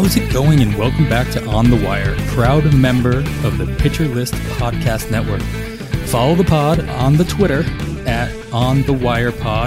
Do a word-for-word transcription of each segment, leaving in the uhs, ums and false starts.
How's it going? And welcome back to On the Wire, proud member of the Pitcher List Podcast Network. Follow the pod on the Twitter at On the Wire Pod.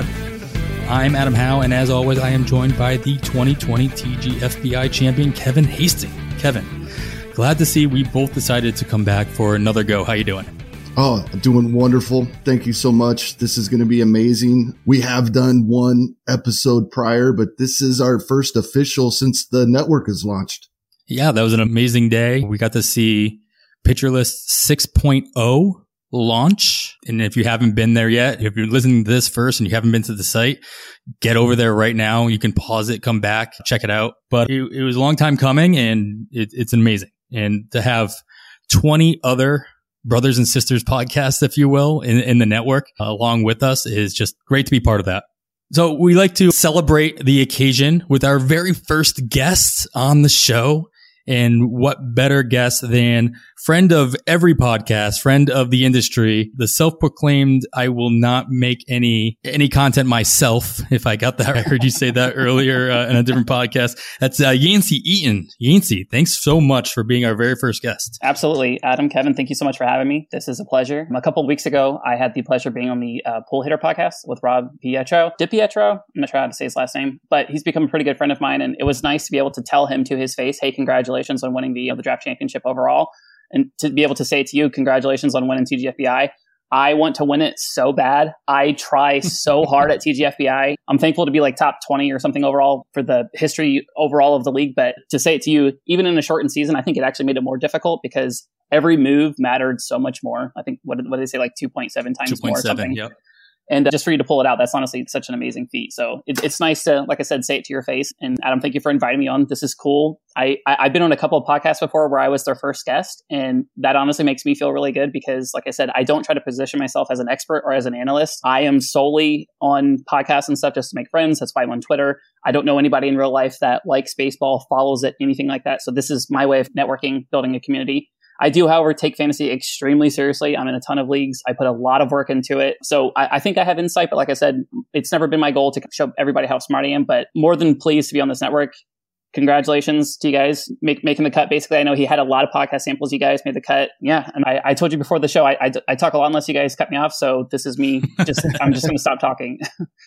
I'm Adam Howe, and as always, I am joined by the twenty twenty T G F B I champion, Kevin Hastings. Kevin, glad to see we both decided to come back for another go. How you doing? Oh, I'm doing wonderful. Thank you so much. This is going to be amazing. We have done one episode prior, but this is our first official since the network is launched. Yeah, that was an amazing day. We got to see Pitcher List six point oh launch. And if you haven't been there yet, if you're listening to this first and you haven't been to the site, get over there right now. You can pause it, come back, check it out. But it, it was a long time coming, and it, it's amazing. And to have twenty other brothers and sisters podcasts, if you will, in, in the network uh, along with us is just great to be part of that. So we like to celebrate the occasion with our very first guests on the show. And what better guest than friend of every podcast, friend of the industry, the self-proclaimed, I will not make any any content myself, if I got that. I heard you say that earlier uh, in a different podcast. That's uh, Yancey Eaton. Yancey, thanks so much for being our very first guest. Absolutely. Adam, Kevin, thank you so much for having me. This is a pleasure. A couple of weeks ago, I had the pleasure of being on the uh, Pull Hitter podcast with Rob Pietro. DiPietro, I'm not sure how to say his last name, but he's become a pretty good friend of mine. And it was nice to be able to tell him to his face, hey, congratulations on winning the, uh, the draft championship overall. And to be able to say to you, congratulations on winning T G F B I. I want to win it so bad. I try so hard at T G F B I. I'm thankful to be like top twenty or something overall for the history overall of the league. But to say it to you, even in a shortened season, I think it actually made it more difficult because every move mattered so much more. I think, what, what did they say, like two point seven times two point seven, more or something? Yep. And uh, just for you to pull it out, that's honestly such an amazing feat. So it, it's nice to, like I said, say it to your face. And Adam, thank you for inviting me on. This is cool. I, I, I've been on a couple of podcasts before where I was their first guest. And that honestly makes me feel really good because, like I said, I don't try to position myself as an expert or as an analyst. I am solely on podcasts and stuff just to make friends. That's why I'm on Twitter. I don't know anybody in real life that likes baseball, follows it, anything like that. So this is my way of networking, building a community. I do, however, take fantasy extremely seriously. I'm in a ton of leagues. I put a lot of work into it. So I, I think I have insight, but like I said, it's never been my goal to show everybody how smart I am, but more than pleased to be on this network. Congratulations to you guys make, making the cut. Basically, I know he had a lot of podcast samples. You guys made the cut. Yeah. And I, I told you before the show, I, I, I talk a lot unless you guys cut me off. So this is me. Just I'm just going to stop talking.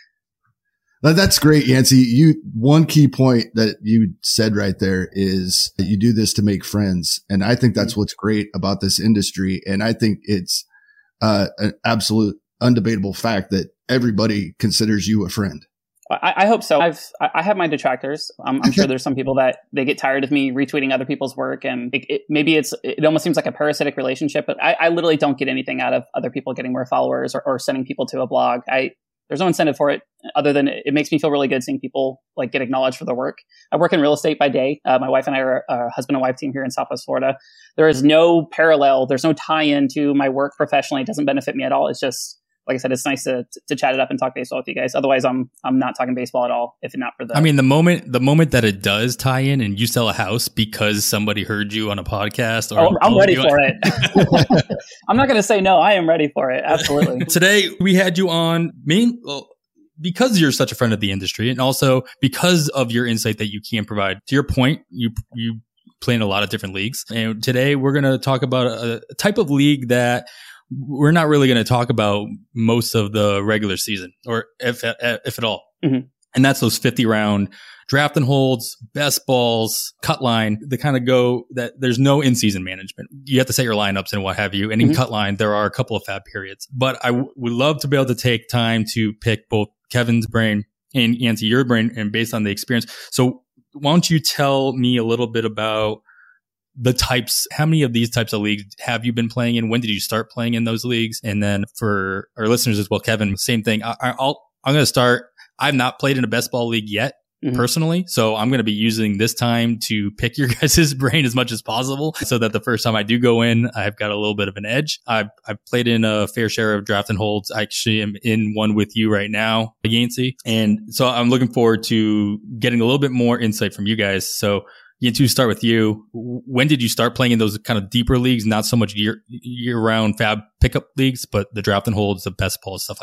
That's great, Yancey. You, one key point that you said right there is that you do this to make friends. And I think that's what's great about this industry. And I think it's uh, an absolute undebatable fact that everybody considers you a friend. I, I hope so. I've, I have my detractors. I'm, I'm sure there's some people that they get tired of me retweeting other people's work. And it, it, maybe it's, it almost seems like a parasitic relationship, but I, I literally don't get anything out of other people getting more followers or, or sending people to a blog. I, There's no incentive for it other than it makes me feel really good seeing people like get acknowledged for their work. I work in real estate by day. Uh, my wife and I are a husband and wife team here in Southwest Florida. There is no parallel. There's no tie-in to my work professionally. It doesn't benefit me at all. It's just, like I said, it's nice to to chat it up and talk baseball with you guys. Otherwise, I'm I'm not talking baseball at all if not for the. I mean, the moment the moment that it does tie in and you sell a house because somebody heard you on a podcast. Or oh, I'm ready for it. I'm not going to say no. I am ready for it. Absolutely. Today we had you on main well, because you're such a friend of the industry, and also because of your insight that you can provide. To your point, you you play in a lot of different leagues, and today we're going to talk about a, a type of league that we're not really going to talk about most of the regular season, or if if at all. Mm-hmm. And that's those fifty round draft and holds, best balls, cut line. They kind of go that there's no in season management. You have to set your lineups and what have you. And in mm-hmm. cut line, there are a couple of fab periods. But I w- would love to be able to take time to pick both Kevin's brain and Yancey, your brain, and based on the experience. So why don't you tell me a little bit about the types, how many of these types of leagues have you been playing in? When did you start playing in those leagues? And then for our listeners as well, Kevin, same thing. I, I'll, I'm going to start. I've not played in a best ball league yet. Mm-hmm. Personally. So I'm going to be using this time to pick your guys' brain as much as possible so that the first time I do go in, I've got a little bit of an edge. I've, I've played in a fair share of draft and holds. I actually am in one with you right now, Yancey. And so I'm looking forward to getting a little bit more insight from you guys. So Yancey, to start with you, when did you start playing in those kind of deeper leagues, not so much year, year round fab pickup leagues, but the draft and holds, the best balls, stuff like that?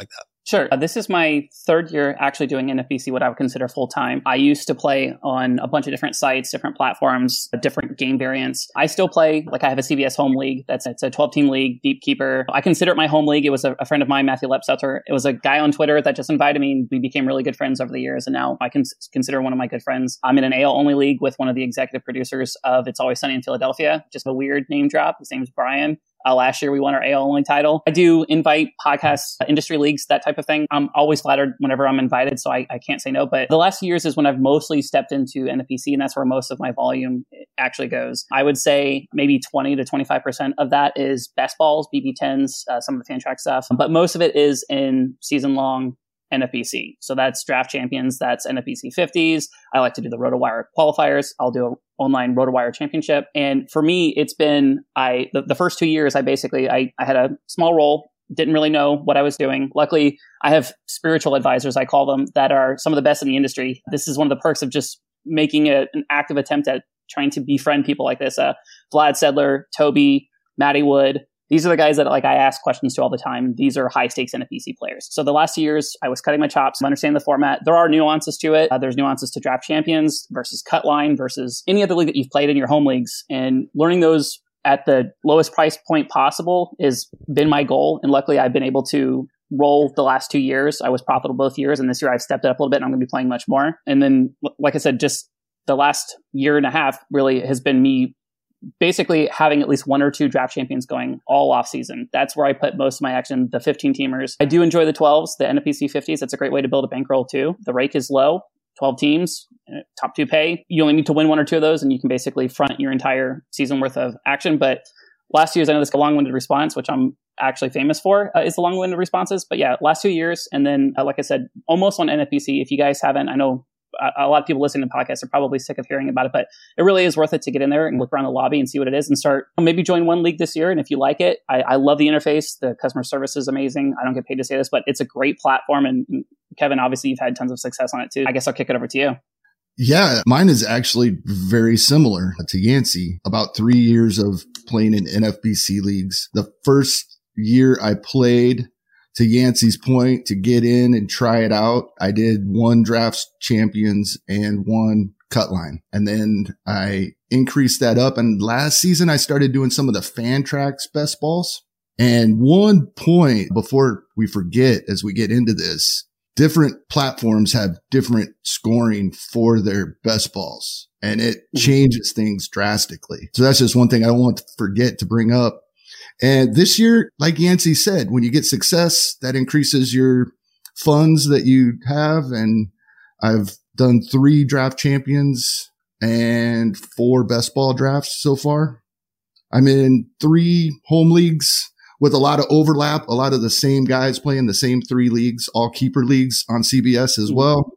Sure. Uh, this is my third year actually doing N F B C, what I would consider full time. I used to play on a bunch of different sites, different platforms, uh, different game variants. I still play, like I have a C B S home league. That's it's a twelve team league, Deep Keeper. I consider it my home league. It was a, a friend of mine, Matthew Lepsutter. It was a guy on Twitter that just invited me, and we became really good friends over the years. And now I can s- consider one of my good friends. I'm in an A L only league with one of the executive producers of It's Always Sunny in Philadelphia. Just a weird name drop. His name's Brian. Uh, last year, we won our A L only title. I do invite podcasts, uh, industry leagues, that type of thing. I'm always flattered whenever I'm invited, so I, I can't say no. But the last few years is when I've mostly stepped into N F B C, and that's where most of my volume actually goes. I would say maybe twenty to twenty-five percent of that is best balls, B B tens, uh, some of the fan track stuff. But most of it is in season-long N F B C. So that's draft champions, that's N F B C fifties. I like to do the RotoWire qualifiers. I'll do an online RotoWire championship. And for me, it's been, I, the, the first two years, I basically, I, I had a small role, didn't really know what I was doing. Luckily, I have spiritual advisors, I call them, that are some of the best in the industry. This is one of the perks of just making a, an active attempt at trying to befriend people like this. Uh, Vlad Sedler, Toby, Matty Wood. These are the guys that like I ask questions to all the time. These are high stakes N F B C players. So the last two years, I was cutting my chops, understanding the format. There are nuances to it. Uh, there's nuances to draft champions versus cut line versus any other league that you've played in your home leagues. And learning those at the lowest price point possible has been my goal. And luckily, I've been able to roll the last two years. I was profitable both years. And this year, I've stepped it up a little bit, and I'm going to be playing much more. And then, like I said, just the last year and a half really has been me basically having at least one or two draft champions going all off season. That's where I put most of my action, the fifteen teamers. I do enjoy the twelves, the N F B C fifties. That's a great way to build a bankroll too. The rake is low, twelve teams, top two pay. You only need to win one or two of those, and you can basically front your entire season worth of action. But last year's, I know this long-winded response, which I'm actually famous for, uh, is the long-winded responses. But yeah, last two years. And then, uh, like I said, almost on N F B C. If you guys haven't, I know a lot of people listening to podcasts are probably sick of hearing about it, but it really is worth it to get in there and look around the lobby and see what it is and start, maybe join one league this year. And if you like it, I, I love the interface. The customer service is amazing. I don't get paid to say this, but it's a great platform. And, and Kevin, obviously you've had tons of success on it too. I guess I'll kick it over to you. Yeah, mine is actually very similar to Yancey. About three years of playing in N F B C leagues. The first year I played, to Yancey's point, to get in and try it out, I did one draft champions and one cut line. And then I increased that up. And last season, I started doing some of the fan tracks best balls. And one point before we forget, as we get into this, different platforms have different scoring for their best balls, and it changes things drastically. So that's just one thing I don't want to forget to bring up. And this year, like Yancey said, when you get success, that increases your funds that you have. And I've done three draft champions and four best ball drafts so far. I'm in three home leagues with a lot of overlap, a lot of the same guys playing the same three leagues, all keeper leagues on C B S as well.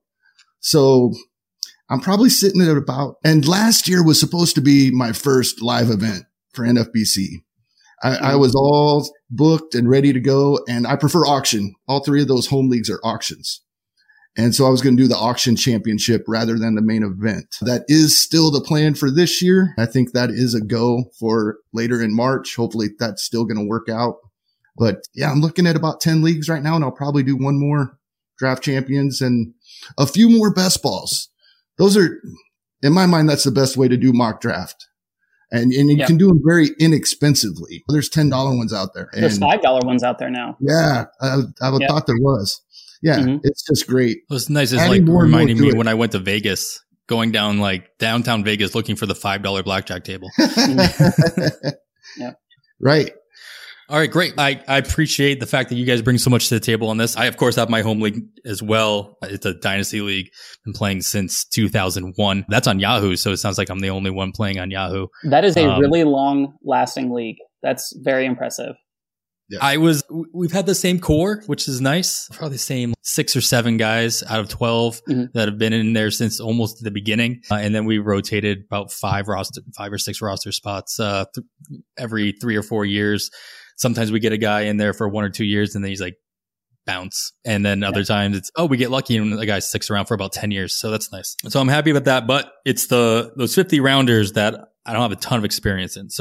So I'm probably sitting at about, and last year was supposed to be my first live event for N F B C. I, I was all booked and ready to go, and I prefer auction. All three of those home leagues are auctions. And so I was going to do the auction championship rather than the main event. That is still the plan for this year. I think that is a go for later in March. Hopefully that's still going to work out. But yeah, I'm looking at about ten leagues right now, and I'll probably do one more draft champions and a few more best balls. Those are, in my mind, that's the best way to do mock draft. And, and you yeah. can do them very inexpensively. There's ten dollar ones out there. And there's five dollar ones out there now. Yeah, I, I would yeah. thought there was. Yeah, mm-hmm. It's just great. It was nice. It's like reminding me when I went to Vegas, going down like downtown Vegas looking for the five dollar blackjack table. Yeah. Right. All right, great. I, I appreciate the fact that you guys bring so much to the table on this. I, of course, have my home league as well. It's a dynasty league. Been playing since two thousand one. That's on Yahoo, so it sounds like I'm the only one playing on Yahoo. That is a um, really long-lasting league. That's very impressive. Yeah. I was, we've had the same core, which is nice. Probably the same six or seven guys out of twelve mm-hmm. that have been in there since almost the beginning. Uh, and then we rotated about five roster, five or six roster spots, uh, th- every three or four years. Sometimes we get a guy in there for one or two years and then he's like bounce. And then other yeah. times it's, oh, we get lucky and the guy sticks around for about ten years. So that's nice. So I'm happy about that, but it's the, those fifty rounders that I don't have a ton of experience in. So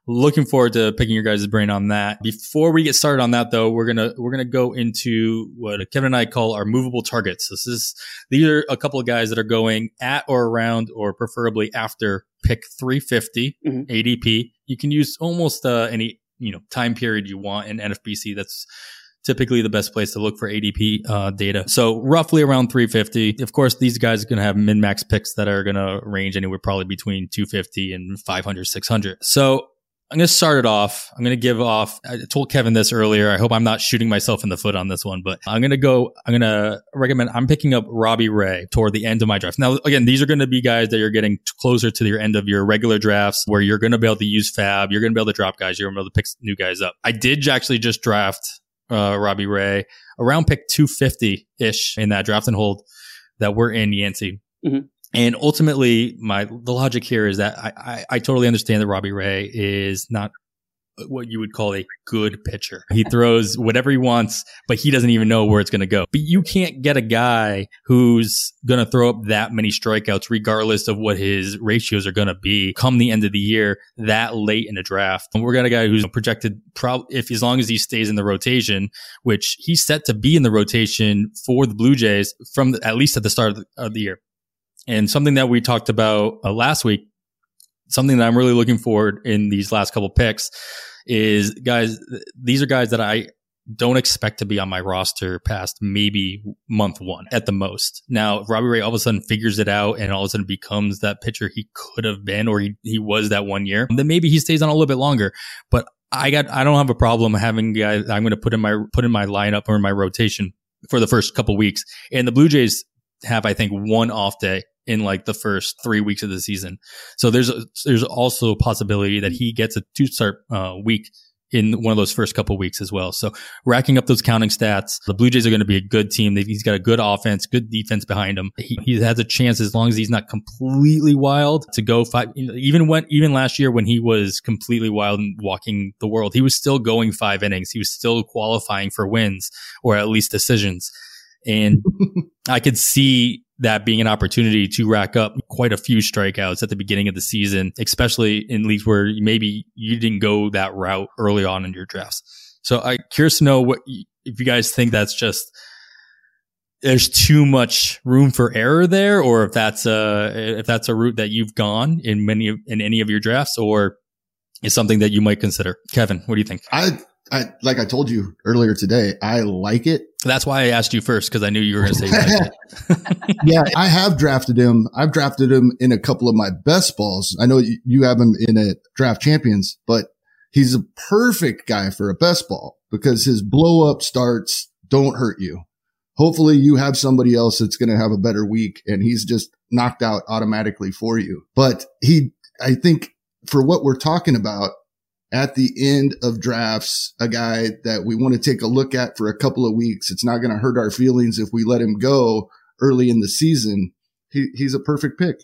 looking forward to picking your guys' brain on that. Before we get started on that, though, we're gonna we're gonna go into what Kevin and I call our movable targets. This is these are a couple of guys that are going at or around, or preferably after pick three fifty mm-hmm. A D P. You can use almost uh, any you know time period you want in N F B C. That's typically the best place to look for A D P uh, data. So roughly around three fifty. Of course, these guys are going to have min-max picks that are going to range anywhere probably between two fifty and five hundred, six hundred. So I'm going to start it off. I'm going to give off, I told Kevin this earlier. I hope I'm not shooting myself in the foot on this one, but I'm going to go, I'm going to recommend, I'm picking up Robbie Ray toward the end of my draft. Now, again, these are going to be guys that you're getting closer to your end of your regular drafts where you're going to be able to use fab. You're going to be able to drop guys. You're going to be able to pick new guys up. I did actually just draft uh, Robbie Ray around pick two fifty-ish in that draft and hold that we're in, Yancey. Mm-hmm. And ultimately, my the logic here is that I, I, I totally understand that Robbie Ray is not what you would call a good pitcher. He throws whatever he wants, but he doesn't even know where it's going to go. But you can't get a guy who's going to throw up that many strikeouts, regardless of what his ratios are going to be come the end of the year, that late in a draft. And we're got a guy who's projected, prob- if as long as he stays in the rotation, which he's set to be in the rotation for the Blue Jays from the, at least at the start of the, of the year. And something that we talked about uh, last week, something that I'm really looking forward in these last couple picks is guys, these are guys that I don't expect to be on my roster past maybe month one at the most. Now, if Robbie Ray all of a sudden figures it out and all of a sudden becomes that pitcher he could have been, or he, he was that one year, then maybe he stays on a little bit longer. But I got, I don't have a problem having guys I'm going to put in my, put in my lineup or in my rotation for the first couple weeks. And the Blue Jays have, I think, one off day in like the first three weeks of the season. So there's a, there's also a possibility that he gets a two start uh, week in one of those first couple weeks as well. So racking up those counting stats, the Blue Jays are going to be a good team. They've, he's got a good offense, good defense behind him. He, he has a chance, as long as he's not completely wild, to go five. Even when, even last year when he was completely wild and walking the world, he was still going five innings. He was still qualifying for wins or at least decisions. And I could see that being an opportunity to rack up quite a few strikeouts at the beginning of the season, especially in leagues where maybe you didn't go that route early on in your drafts. So I'm curious to know what, if you guys think that's just, there's too much room for error there, or if that's a, if that's a route that you've gone in many of, in any of your drafts, or is something that you might consider. Kevin, what do you think? I, I, like I told you earlier today, I like it. That's why I asked you first, because I knew you were going to say that. Yeah, I have drafted him. I've drafted him in a couple of my best balls. I know you, you have him in a draft champions, but he's a perfect guy for a best ball because his blow up starts don't hurt you. Hopefully you have somebody else that's going to have a better week and he's just knocked out automatically for you. But he, I think for what we're talking about, at the end of drafts, a guy that we want to take a look at for a couple of weeks. It's not going to hurt our feelings if we let him go early in the season. He, he's a perfect pick.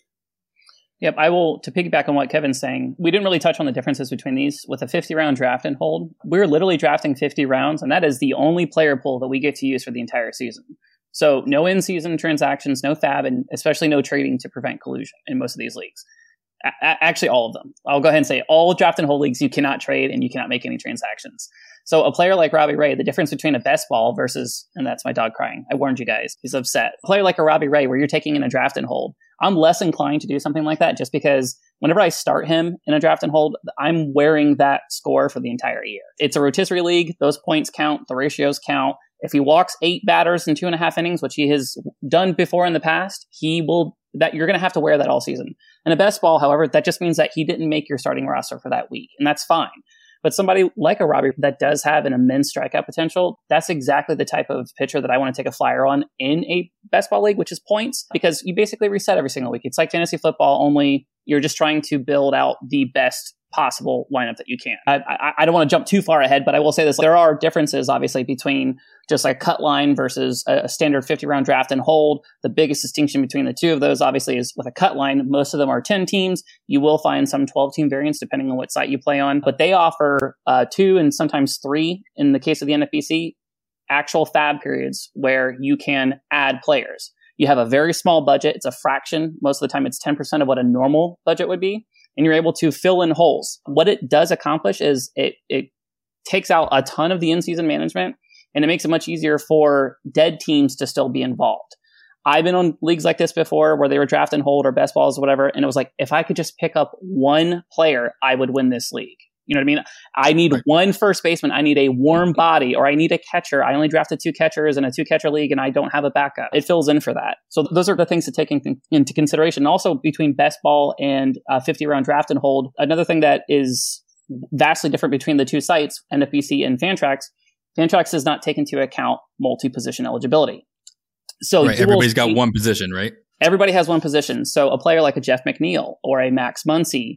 Yep. I will, to piggyback on what Kevin's saying, we didn't really touch on the differences between these. With a fifty round draft and hold, we're literally drafting fifty rounds, and that is the only player pool that we get to use for the entire season. So no in-season transactions, no fab, and especially no trading to prevent collusion in most of these leagues. Actually, all of them. I'll go ahead and say all draft and hold leagues, you cannot trade and you cannot make any transactions. So a player like Robbie Ray, the difference between a best ball versus, and that's my dog crying. I warned you guys. He's upset. A player like a Robbie Ray, where you're taking in a draft and hold, I'm less inclined to do something like that just because whenever I start him in a draft and hold, I'm wearing that score for the entire year. It's a rotisserie league. Those points count. The ratios count. If he walks eight batters in two and a half innings, which he has done before in the past, he will, that you're going to have to wear that all season. And a best ball, however, that just means that he didn't make your starting roster for that week. And that's fine. But somebody like a Robbie that does have an immense strikeout potential, that's exactly the type of pitcher that I want to take a flyer on in a best ball league, which is points, because you basically reset every single week. It's like fantasy football, only you're just trying to build out the best possible lineup that you can. I, I, I don't want to jump too far ahead, but I will say this. There are differences, obviously, between just like a cut line versus a, a standard fifty round draft and hold. The biggest distinction between the two of those, obviously, is with a cut line, most of them are ten teams. You will find some twelve team variants, depending on what site you play on. But they offer uh, two and sometimes three, in the case of the N F B C, actual fab periods where you can add players. You have a very small budget. It's a fraction. Most of the time, it's ten percent of what a normal budget would be. and you're able to fill in holes. What it does accomplish is it, it takes out a ton of the in-season management, and it makes it much easier for dead teams to still be involved. I've been on leagues like this before where they were draft and hold or best balls or whatever. And it was like, if I could just pick up one player, I would win this league. You know what I mean? I need right. one first baseman. I need a warm body, or I need a catcher. I only drafted two catchers in a two catcher league and I don't have a backup. It fills in for that. So those are the things to take in, into consideration. Also between best ball and uh, fifty round draft and hold. Another thing that is vastly different between the two sites, N F B C and Fantrax, Fantrax does not take into account multi-position eligibility. So right, everybody's got one position, right? Everybody has one position. So a player like a Jeff McNeil or a Max Muncy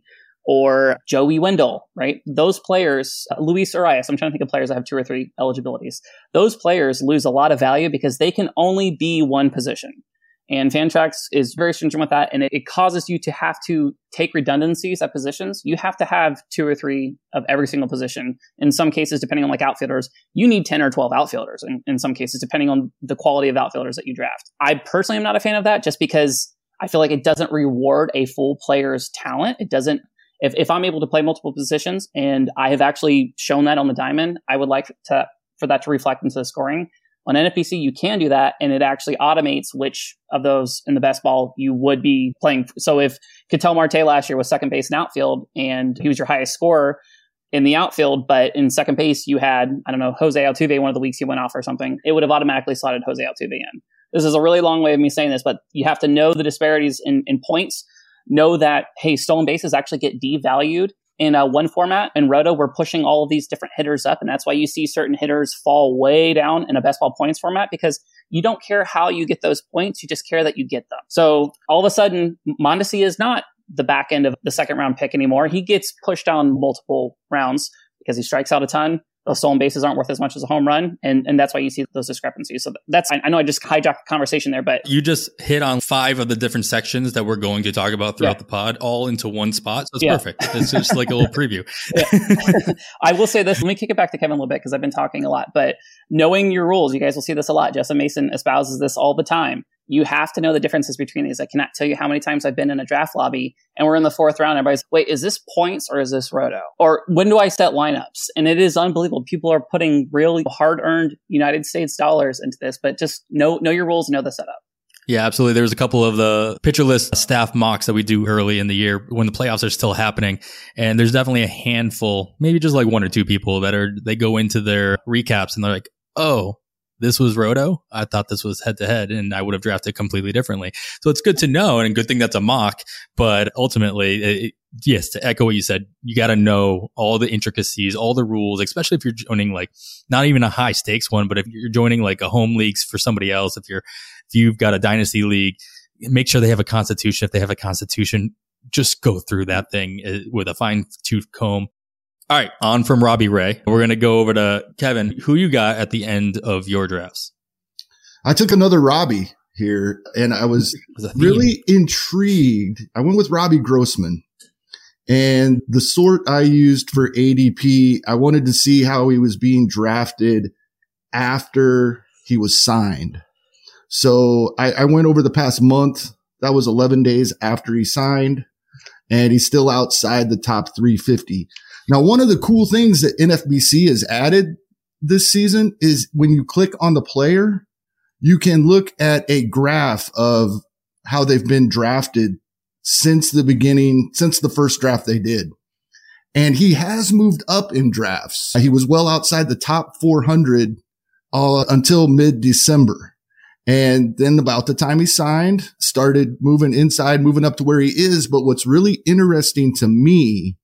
or Joey Wendell, right? Those players, uh, Luis Urias, I'm trying to think of players that have two or three eligibilities. Those players lose a lot of value because they can only be one position. And Fantrax is very stringent with that, and it, it causes you to have to take redundancies at positions. You have to have two or three of every single position. In some cases, depending on like outfielders, you need ten or twelve outfielders. In, in some cases, depending on the quality of outfielders that you draft. I personally am not a fan of that, just because I feel like it doesn't reward a full player's talent. It doesn't. If if I'm able to play multiple positions, and I have actually shown that on the diamond, I would like to for that to reflect into the scoring. On N F B C, you can do that, and it actually automates which of those in the best ball you would be playing. So if Ketel Marte last year was second base and outfield, and he was your highest scorer in the outfield, but in second base you had, I don't know, Jose Altuve one of the weeks he went off or something, it would have automatically slotted Jose Altuve in. This is a really long way of me saying this, but you have to know the disparities in, in points, know that, hey, stolen bases actually get devalued. In uh, one format, in Roto, we're pushing all of these different hitters up, and that's why you see certain hitters fall way down in a best ball points format, because you don't care how you get those points, you just care that you get them. So all of a sudden, Mondesi is not the back end of the second round pick anymore. He gets pushed down multiple rounds because he strikes out a ton. Those stolen bases aren't worth as much as a home run, and, and that's why you see those discrepancies. So that's, I know I just hijacked the conversation there, but you just hit on five of the different sections that we're going to talk about throughout yeah. the pod, all into one spot. So it's yeah. perfect. It's just like a little preview. I will say this. Let me kick it back to Kevin a little bit, because I've been talking a lot, but knowing your rules, you guys will see this a lot. Justin Mason espouses this all the time. You have to know the differences between these. I cannot tell you how many times I've been in a draft lobby and we're in the fourth round. Everybody's, wait, is this points or is this Roto? Or when do I set lineups? And it is unbelievable. People are putting really hard-earned United States dollars into this, but just know know your rules, know the setup. Yeah, absolutely. There's a couple of the pitcher list staff mocks that we do early in the year when the playoffs are still happening. And there's definitely a handful, maybe just like one or two people that are, they go into their recaps and they're like, oh, this was Roto. I thought this was head to head, and I would have drafted completely differently. So it's good to know, and a good thing that's a mock. But ultimately, it, yes, to echo what you said, you got to know all the intricacies, all the rules, especially if you're joining like not even a high stakes one, but if you're joining like a home leagues for somebody else, if you're, if you've got a dynasty league, make sure they have a constitution. If they have a constitution, just go through that thing with a fine tooth comb. All right, on from Robbie Ray. We're going to go over to Kevin. Who you got at the end of your drafts? I took another Robbie here, and I was, was really intrigued. I went with Robbie Grossman, and the sort I used for A D P, I wanted to see how he was being drafted after he was signed. So I, I went over the past month. That was eleven days after he signed, and he's still outside the top three fifty. Now, one of the cool things that N F B C has added this season is when you click on the player, you can look at a graph of how they've been drafted since the beginning, since the first draft they did. And he has moved up in drafts. He was well outside the top four hundred uh, until mid-December. And then about the time he signed, started moving inside, moving up to where he is. But what's really interesting to me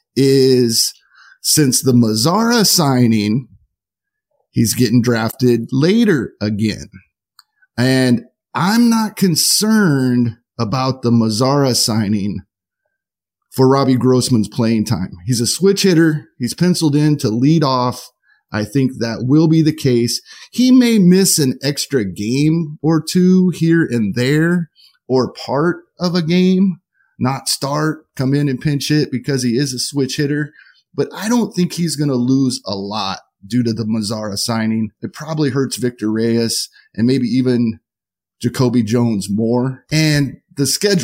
is since the Mazara signing, he's getting drafted later again. And I'm not concerned about the Mazara signing for Robbie Grossman's playing time. He's a switch hitter. He's penciled in to lead off. I think that will be the case. He may miss an extra game or two here and there, or part of a game, not start, come in and pinch hit because he is a switch hitter. But I don't think he's going to lose a lot due to the Mazara signing. It probably hurts Victor Reyes and maybe even Jacoby Jones more. And the schedule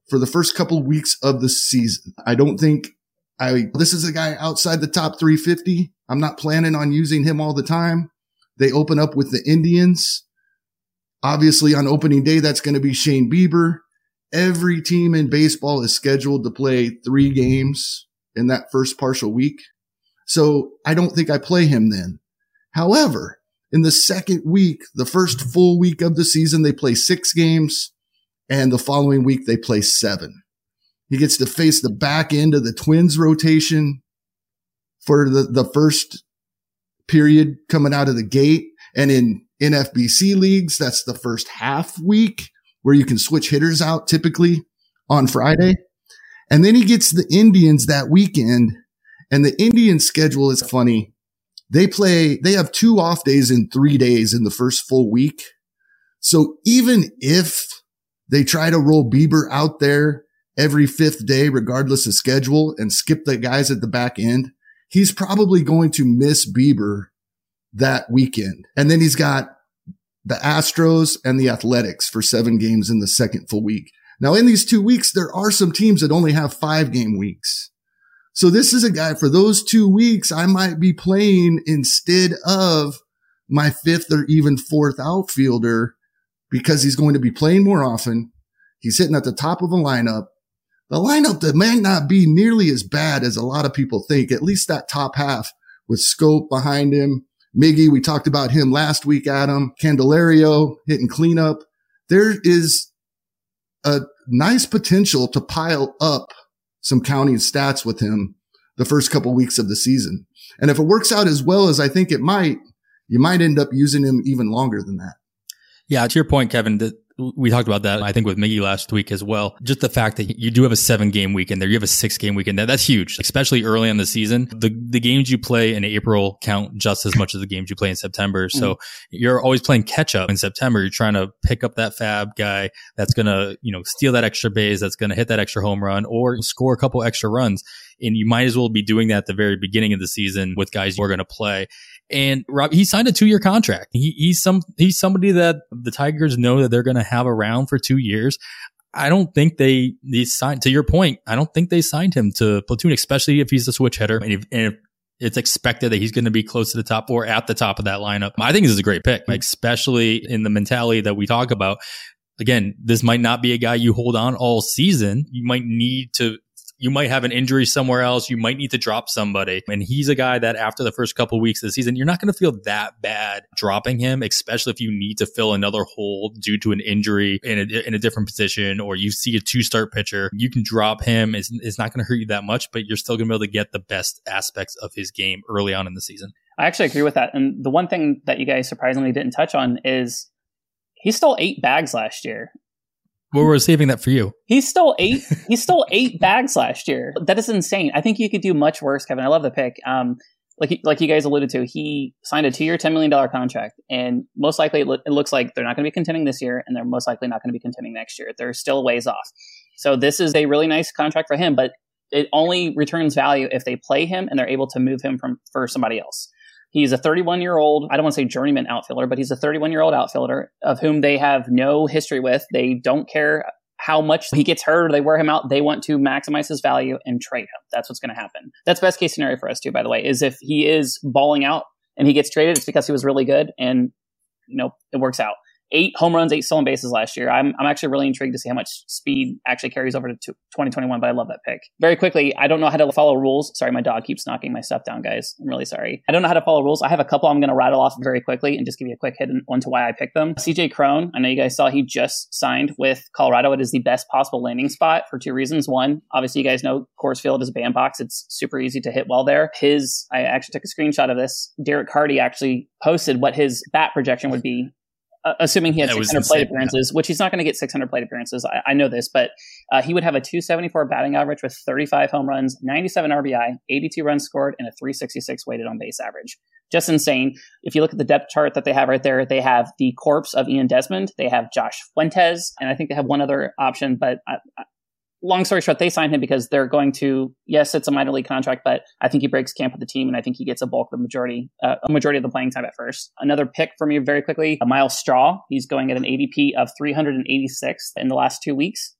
for the first couple of weeks of the season. I don't think I, this is a guy outside the top three fifty. I'm not planning on using him all the time. They open up with the Indians. Obviously on opening day, that's going to be Shane Bieber. Every team in baseball is scheduled to play three games in that first partial week. So I don't think I play him then. However, in the second week, the first full week of the season, they play six games, and the following week they play seven. He gets to face the back end of the Twins rotation for the, the first period coming out of the gate. And in N F B C leagues, that's the first half week where you can switch hitters out typically on Friday. And then he gets the Indians that weekend. And the Indian schedule is funny. They play, they have two off days in three days in the first full week. So even if they try to roll Bieber out there every fifth day, regardless of schedule, and skip the guys at the back end, he's probably going to miss Bieber that weekend. And then he's got the Astros and the Athletics for seven games in the second full week. Now in these two weeks, there are some teams that only have five game weeks. So this is a guy for those two weeks I might be playing instead of my fifth or even fourth outfielder because he's going to be playing more often. He's hitting at the top of a lineup. The lineup that might not be nearly as bad as a lot of people think, at least that top half with Scope behind him. Miggy, we talked about him last week, Adam. Candelario hitting cleanup. There is a nice potential to pile up some counting stats with him the first couple weeks of the season. And if it works out as well as I think it might, you might end up using him even longer than that. Yeah, to your point, Kevin, that we talked about that, I think, with Miggy last week as well. Just the fact that you do have a seven game weekend there, you have a six game weekend there, that's huge, especially early in the season. The the games you play in April count just as much as the games you play in September. So mm-hmm. you're always playing catch up in September. You're trying to pick up that fab guy that's going to, you know, steal that extra base, that's going to hit that extra home run or score a couple extra runs. And you might as well be doing that at the very beginning of the season with guys who are going to play. And Rob, he signed a two-year contract. He, he's some he's somebody that the Tigers know that they're going to have around for two years. I don't think they they signed. To your point, I don't think they signed him to platoon, especially if he's a switch hitter and if, and if it's expected that he's going to be close to the top or at the top of that lineup. I think this is a great pick, especially in the mentality that we talk about. Again, this might not be a guy you hold on all season. You might need to. You might have an injury somewhere else. You might need to drop somebody. And he's a guy that after the first couple of weeks of the season, you're not going to feel that bad dropping him, especially if you need to fill another hole due to an injury in a, in a different position, or you see a two-start pitcher. You can drop him. It's, it's not going to hurt you that much, but you're still going to be able to get the best aspects of his game early on in the season. I actually agree with that. And the one thing that you guys surprisingly didn't touch on is he stole eight bags last year. Well, we're saving that for you. He stole eight. He stole eight bags last year. That is insane. I think you could do much worse, Kevin. I love the pick. Um, like like you guys alluded to, he signed a two-year, ten million dollars contract, and most likely it, lo- it looks like they're not going to be contending this year, and they're most likely not going to be contending next year. They're still ways off. So this is a really nice contract for him, but it only returns value if they play him and they're able to move him from for somebody else. He's a thirty-one-year-old, I don't want to say journeyman outfielder, but he's a thirty-one-year-old outfielder of whom they have no history with. They don't care how much he gets hurt or they wear him out. They want to maximize his value and trade him. That's what's going to happen. That's best case scenario for us too, by the way, is if he is balling out and he gets traded, it's because he was really good and, you know, it works out. Eight home runs, eight stolen bases last year. I'm I'm actually really intrigued to see how much speed actually carries over to twenty twenty-one, but I love that pick. Very quickly, I don't know how to follow rules. Sorry, my dog keeps knocking my stuff down, guys. I'm really sorry. I don't know how to follow rules. I have a couple I'm going to rattle off very quickly and just give you a quick hit on to why I picked them. C J Cron, I know you guys saw he just signed with Colorado. It is the best possible landing spot for two reasons. One, obviously you guys know Coors Field is a bandbox. It's super easy to hit well there. His, I actually took a screenshot of this. Derek Carty actually posted what his bat projection would be. Uh, assuming he had six hundred plate appearances, yeah. Which he's not going to get six hundred plate appearances. I, I know this, but uh, he would have a two seventy-four batting average with thirty-five home runs, ninety-seven R B I, eighty-two runs scored, and a three sixty-six weighted on base average. Just insane. If you look at the depth chart that they have right there, they have the corpse of Ian Desmond. They have Josh Fuentes, and I think they have one other option, but I, I, long story short, they signed him because they're going to, yes, it's a minor league contract, but I think he breaks camp with the team, and I think he gets a bulk of the majority, uh, a majority of the playing time at first. Another pick for me very quickly, Miles Straw. He's going at an A D P of three hundred eighty-six in the last two weeks.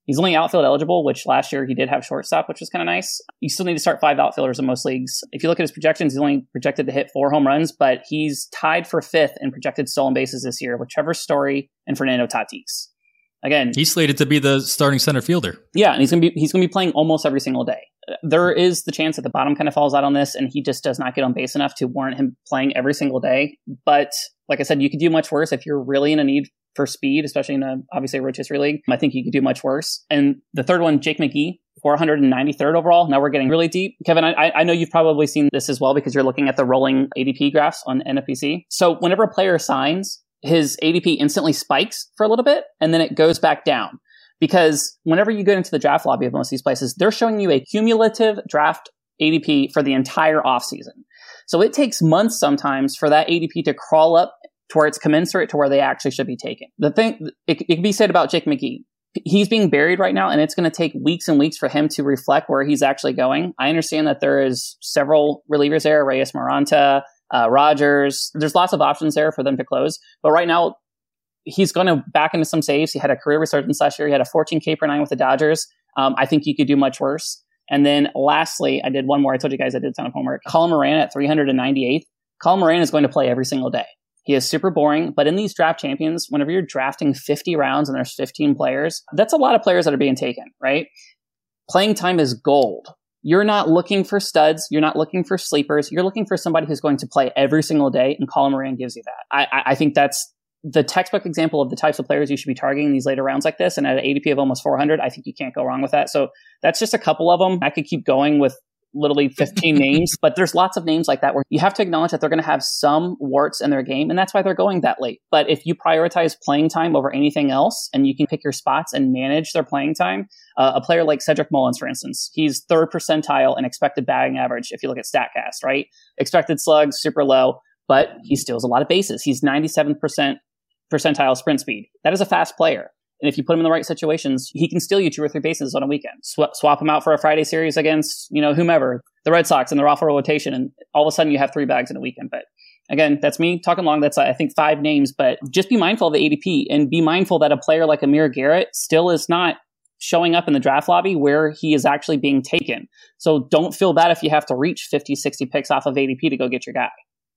He's only outfield eligible, which last year he did have shortstop, which was kind of nice. You still need to start five outfielders in most leagues. If you look at his projections, he's only projected to hit four home runs, but he's tied for fifth in projected stolen bases this year with Trevor Story and Fernando Tatis. Again, he's slated to be the starting center fielder. Yeah, and he's gonna be he's gonna be playing almost every single day. There is the chance that the bottom kind of falls out on this, and he just does not get on base enough to warrant him playing every single day. But like I said, you could do much worse if you're really in a need for speed, especially in a obviously a rotisserie league. I think you could do much worse. And the third one, Jake McGee, four hundred ninety-third overall. Now we're getting really deep. Kevin, I, I know you've probably seen this as well because you're looking at the rolling A D P graphs on N F B C. So whenever a player signs, his A D P instantly spikes for a little bit, and then it goes back down. Because whenever you get into the draft lobby of most of these places, they're showing you a cumulative draft A D P for the entire offseason. So it takes months sometimes for that A D P to crawl up to where it's commensurate to where they actually should be taken. The thing, it, it can be said about Jake McGee. He's being buried right now, and it's going to take weeks and weeks for him to reflect where he's actually going. I understand that there is several relievers there, Reyes Maranta, uh, Rogers. There's lots of options there for them to close. But right now, he's going to back into some saves. He had a career resurgence last year. He had a fourteen K per nine with the Dodgers. Um, I think you could do much worse. And then lastly, I did one more. I told you guys I did a ton of homework. Colin Moran at three hundred ninety-eighth. Colin Moran is going to play every single day. He is super boring, but in these draft champions, whenever you're drafting fifty rounds and there's fifteen players, that's a lot of players that are being taken, right? Playing time is gold. You're not looking for studs. You're not looking for sleepers. You're looking for somebody who's going to play every single day, and Colin Moran gives you that. I, I think that's the textbook example of the types of players you should be targeting in these later rounds like this. And at an A D P of almost four hundred, I think you can't go wrong with that. So that's just a couple of them. I could keep going with literally fifteen names, but there's lots of names like that where you have to acknowledge that they're going to have some warts in their game, and that's why they're going that late. But if you prioritize playing time over anything else, and you can pick your spots and manage their playing time, uh, a player like Cedric Mullins, for instance, he's third percentile in expected batting average if you look at StatCast, right? Expected slugs, super low, but he steals a lot of bases. He's ninety-seventh percent percentile sprint speed. That is a fast player. And if you put him in the right situations, he can steal you two or three bases on a weekend. Sw- swap him out for a Friday series against, you know, whomever, the Red Sox, and they're off a rotation, and all of a sudden you have three bags in a weekend. But again, that's me talking long. That's, I think, five names. But just be mindful of the A D P, and be mindful that a player like Amir Garrett still is not showing up in the draft lobby where he is actually being taken. So don't feel bad if you have to reach fifty, sixty picks off of A D P to go get your guy.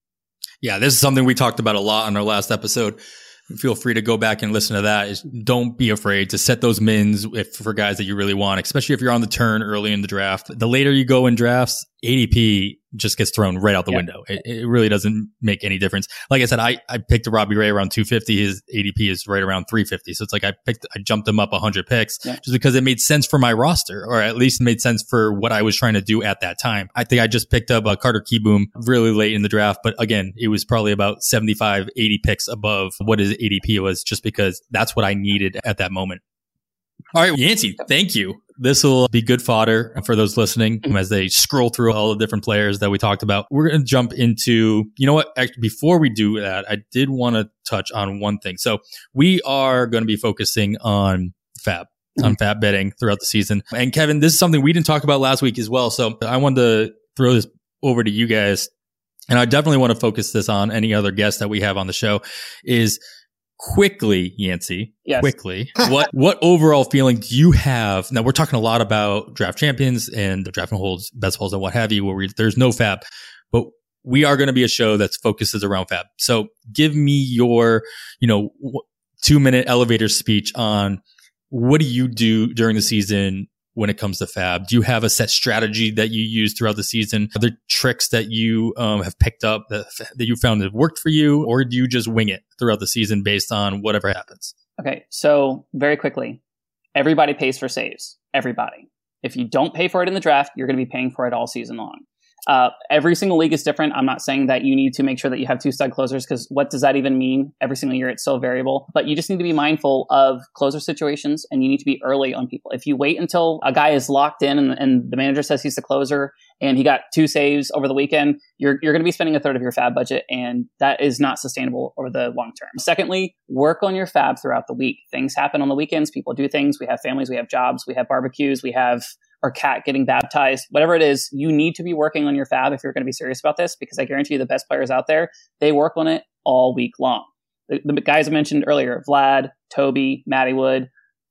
Yeah, this is something we talked about a lot on our last episode. Feel free to go back and listen to that. Is don't be afraid to set those mins if for guys that you really want, especially if you're on the turn early in the draft. The later you go in drafts, A D P just gets thrown right out the yep. window. It, it really doesn't make any difference. Like I said, I, I picked a Robbie Ray around two fifty. His A D P is right around three fifty. So it's like I picked, I jumped him up one hundred picks yeah. just because it made sense for my roster, or at least made sense for what I was trying to do at that time. I think I just picked up a Carter Kieboom really late in the draft, but again, it was probably about seventy-five, eighty picks above what his A D P was, just because that's what I needed at that moment. All right, Yancey, thank you. This will be good fodder for those listening as they scroll through all the different players that we talked about. We're going to jump into, you know what, actually, before we do that, I did want to touch on one thing. So we are going to be focusing on Fab, on Fab betting throughout the season. And Kevin, this is something we didn't talk about last week as well. So I wanted to throw this over to you guys. And I definitely want to focus this on any other guests that we have on the show is quickly, Yancey, yes. quickly, what what overall feeling do you have? Now, we're talking a lot about draft champions and the draft and holds, best holds, and what have you, where we, there's no Fab, but we are going to be a show that focuses around Fab. So give me your, you know, two minute elevator speech on what do you do during the season when it comes to Fab? Do you have a set strategy that you use throughout the season? Are there tricks that you um, have picked up that, that you found that worked for you? Or do you just wing it throughout the season based on whatever happens? Okay, so very quickly, everybody pays for saves. Everybody. If you don't pay for it in the draft, you're going to be paying for it all season long. Uh, every single league is different. I'm not saying that you need to make sure that you have two stud closers, because what does that even mean? Every single year, it's so variable. But you just need to be mindful of closer situations, and you need to be early on people. If you wait until a guy is locked in and, and the manager says he's the closer and he got two saves over the weekend, you're you're going to be spending a third of your Fab budget, and that is not sustainable over the long term. Secondly, work on your Fab throughout the week. Things happen on the weekends. People do things. We have families. We have jobs. We have barbecues. We have our cat getting baptized, whatever it is. You need to be working on your Fab if you're going to be serious about this, because I guarantee you the best players out there, they work on it all week long. The, the guys I mentioned earlier, Vlad, Toby, Matty Wood,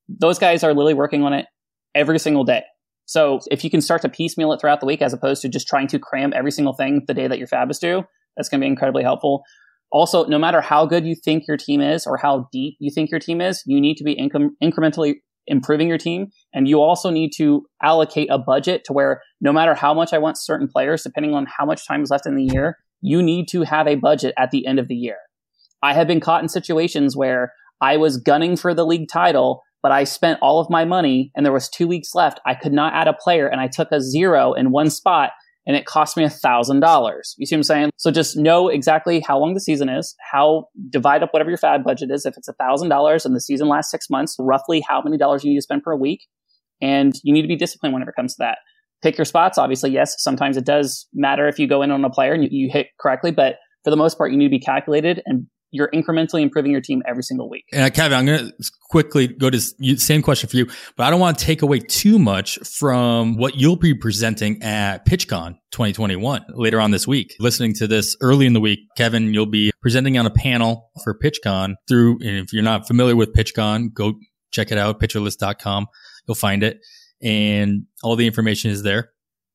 those guys are literally working on it every single day. So if you can start to piecemeal it throughout the week as opposed to just trying to cram every single thing the day that your fab is due, that's going to be incredibly helpful. Also, no matter how good you think your team is or how deep you think your team is, you need to be incre- incrementally improving your team. And you also need to allocate a budget to where no matter how much I want certain players, depending on how much time is left in the year, you need to have a budget at the end of the year. I have been caught in situations where I was gunning for the league title, but I spent all of my money and there was two weeks left. I could not add a player and I took a zero in one spot and it cost me a thousand dollars. You see what I'm saying? So just know exactly how long the season is, how divide up whatever your fab budget is. If it's a thousand dollars and the season lasts six months, roughly how many dollars you need to spend per week. And you need to be disciplined whenever it comes to that. Pick your spots. Obviously, yes, sometimes it does matter if you go in on a player and you, you hit correctly, but for the most part, you need to be calculated and you're incrementally improving your team every single week. And uh, Kevin, I'm going to quickly go to the same question for you, but I don't want to take away too much from what you'll be presenting at PitchCon twenty twenty-one later on this week. Listening to this early in the week, Kevin, you'll be presenting on a panel for PitchCon through, and if you're not familiar with PitchCon, go check it out, pitcher list dot com. You'll find it and all the information is there.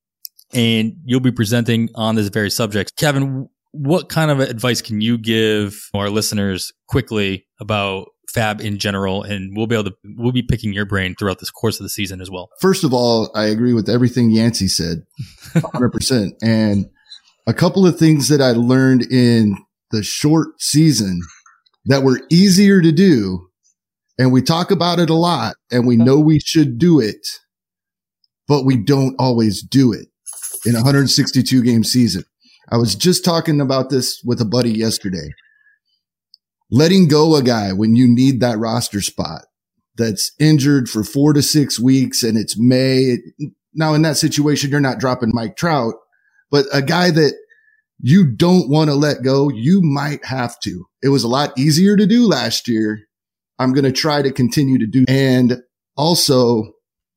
And you'll be presenting on this very subject. Kevin, what kind of advice can you give our listeners quickly about fab in general? And we'll be able to, we'll be picking your brain throughout this course of the season as well. First of all, I agree with everything Yancey said, one hundred percent. And a couple of things that I learned in the short season that were easier to do. And we talk about it a lot and we know we should do it, but we don't always do it in a one hundred sixty-two game season. I was just talking about this with a buddy yesterday. Letting go a guy when you need that roster spot that's injured for four to six weeks and it's May. Now, in that situation, you're not dropping Mike Trout, but a guy that you don't want to let go, you might have to. It was a lot easier to do last year. I'm going to try to continue to do. And also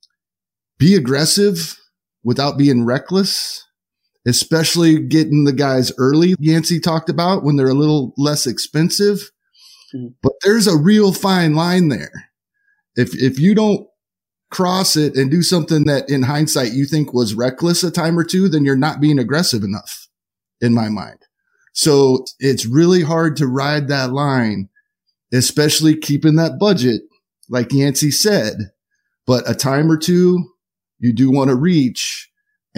be aggressive without being reckless. Especially getting the guys early, Yancey talked about, when they're a little less expensive. Mm-hmm. But there's a real fine line there. If if you don't cross it and do something that in hindsight you think was reckless a time or two, then you're not being aggressive enough, in my mind. So it's really hard to ride that line, especially keeping that budget, like Yancey said. But a time or two, you do want to reach.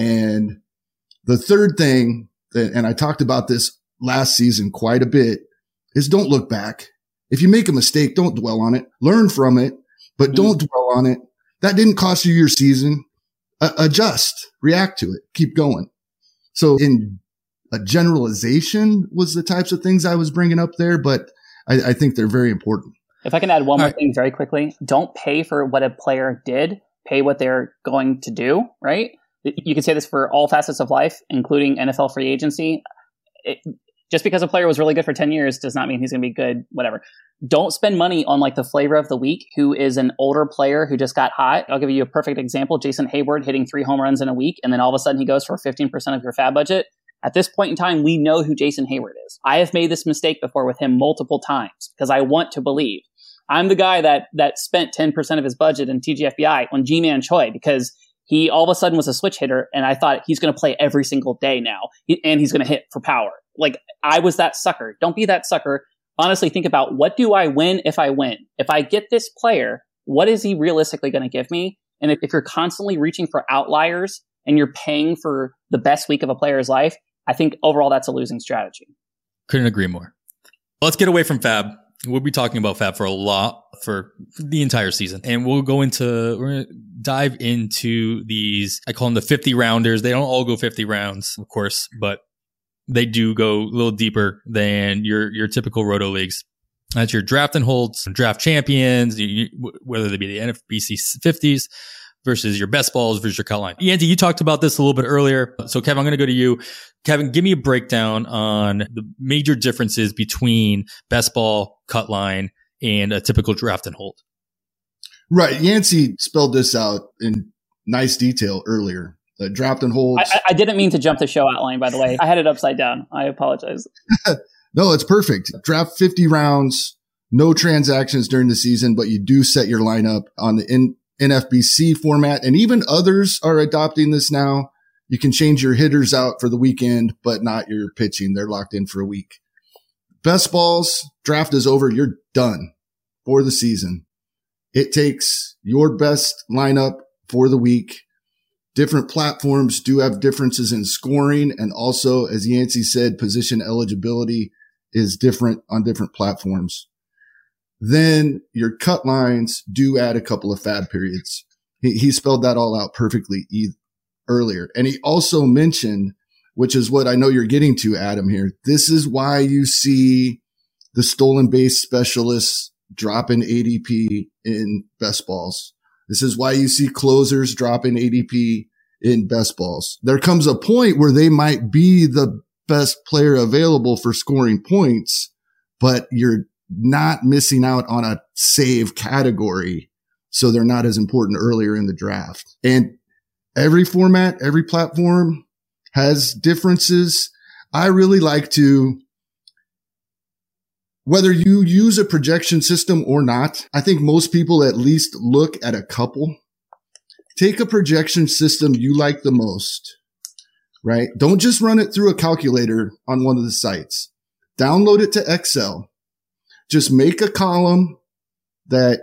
And the third thing, and I talked about this last season quite a bit, is don't look back. If you make a mistake, don't dwell on it. Learn from it, but don't dwell on it. That didn't cost you your season. Uh, adjust, react to it, keep going. So in a generalization was the types of things I was bringing up there, but I, I think they're very important. If I can add one All more right. thing very quickly, don't pay for what a player did, pay what they're going to do, right? You can say this for all facets of life, including N F L free agency. It, just because a player was really good for ten years does not mean he's going to be good, whatever. Don't spend money on like the flavor of the week, who is an older player who just got hot. I'll give you a perfect example. Jason Hayward hitting three home runs in a week, and then all of a sudden he goes for fifteen percent of your fab budget. At this point in time, we know who Jason Hayward is. I have made this mistake before with him multiple times because I want to believe. I'm the guy that that spent ten percent of his budget in T G F B I on Ji-Man Choi because he all of a sudden was a switch hitter, and I thought he's going to play every single day now, and he's going to hit for power. Like, I was that sucker. Don't be that sucker. Honestly, think about, what do I win if I win? If I get this player, what is he realistically going to give me? And if, if you're constantly reaching for outliers and you're paying for the best week of a player's life, I think overall that's a losing strategy. Couldn't agree more. Let's get away from fab. We'll be talking about fab for a lot for the entire season. And we'll go into, we're going to dive into these, I call them the fifty rounders. They don't all go fifty rounds, of course, but they do go a little deeper than your, your typical roto leagues. That's your draft and holds, draft champions, you, you, whether they be the N F B C fifties versus your best balls versus your cut line. Andy, you talked about this a little bit earlier. So Kevin, I'm going to go to you. Kevin, give me a breakdown on the major differences between best ball, cut line, and a typical draft and hold. Right. Yancey spelled this out in nice detail earlier. The draft and holds. I, I didn't mean to jump the show outline, by the way. I had it upside down. I apologize. No, it's perfect. Draft fifty rounds, no transactions during the season, but you do set your lineup on the N- NFBC format. And even others are adopting this now. You can change your hitters out for the weekend, but not your pitching. They're locked in for a week. Best balls, draft is over. You're done for the season. It takes your best lineup for the week. Different platforms do have differences in scoring. And also, as Yancey said, position eligibility is different on different platforms. Then your cut lines do add a couple of fab periods. He, he spelled that all out perfectly e- earlier. And he also mentioned, which is what I know you're getting to, Adam, here. This is why you see the stolen base specialists dropping A D P in best balls. This is why you see closers dropping A D P in best balls. There comes a point where they might be the best player available for scoring points, but you're not missing out on a save category. So they're not as important earlier in the draft. And every format, every platform has differences. I really like to, whether you use a projection system or not, I think most people at least look at a couple. Take a projection system you like the most, right? Don't just run it through a calculator on one of the sites. Download it to Excel. Just make a column that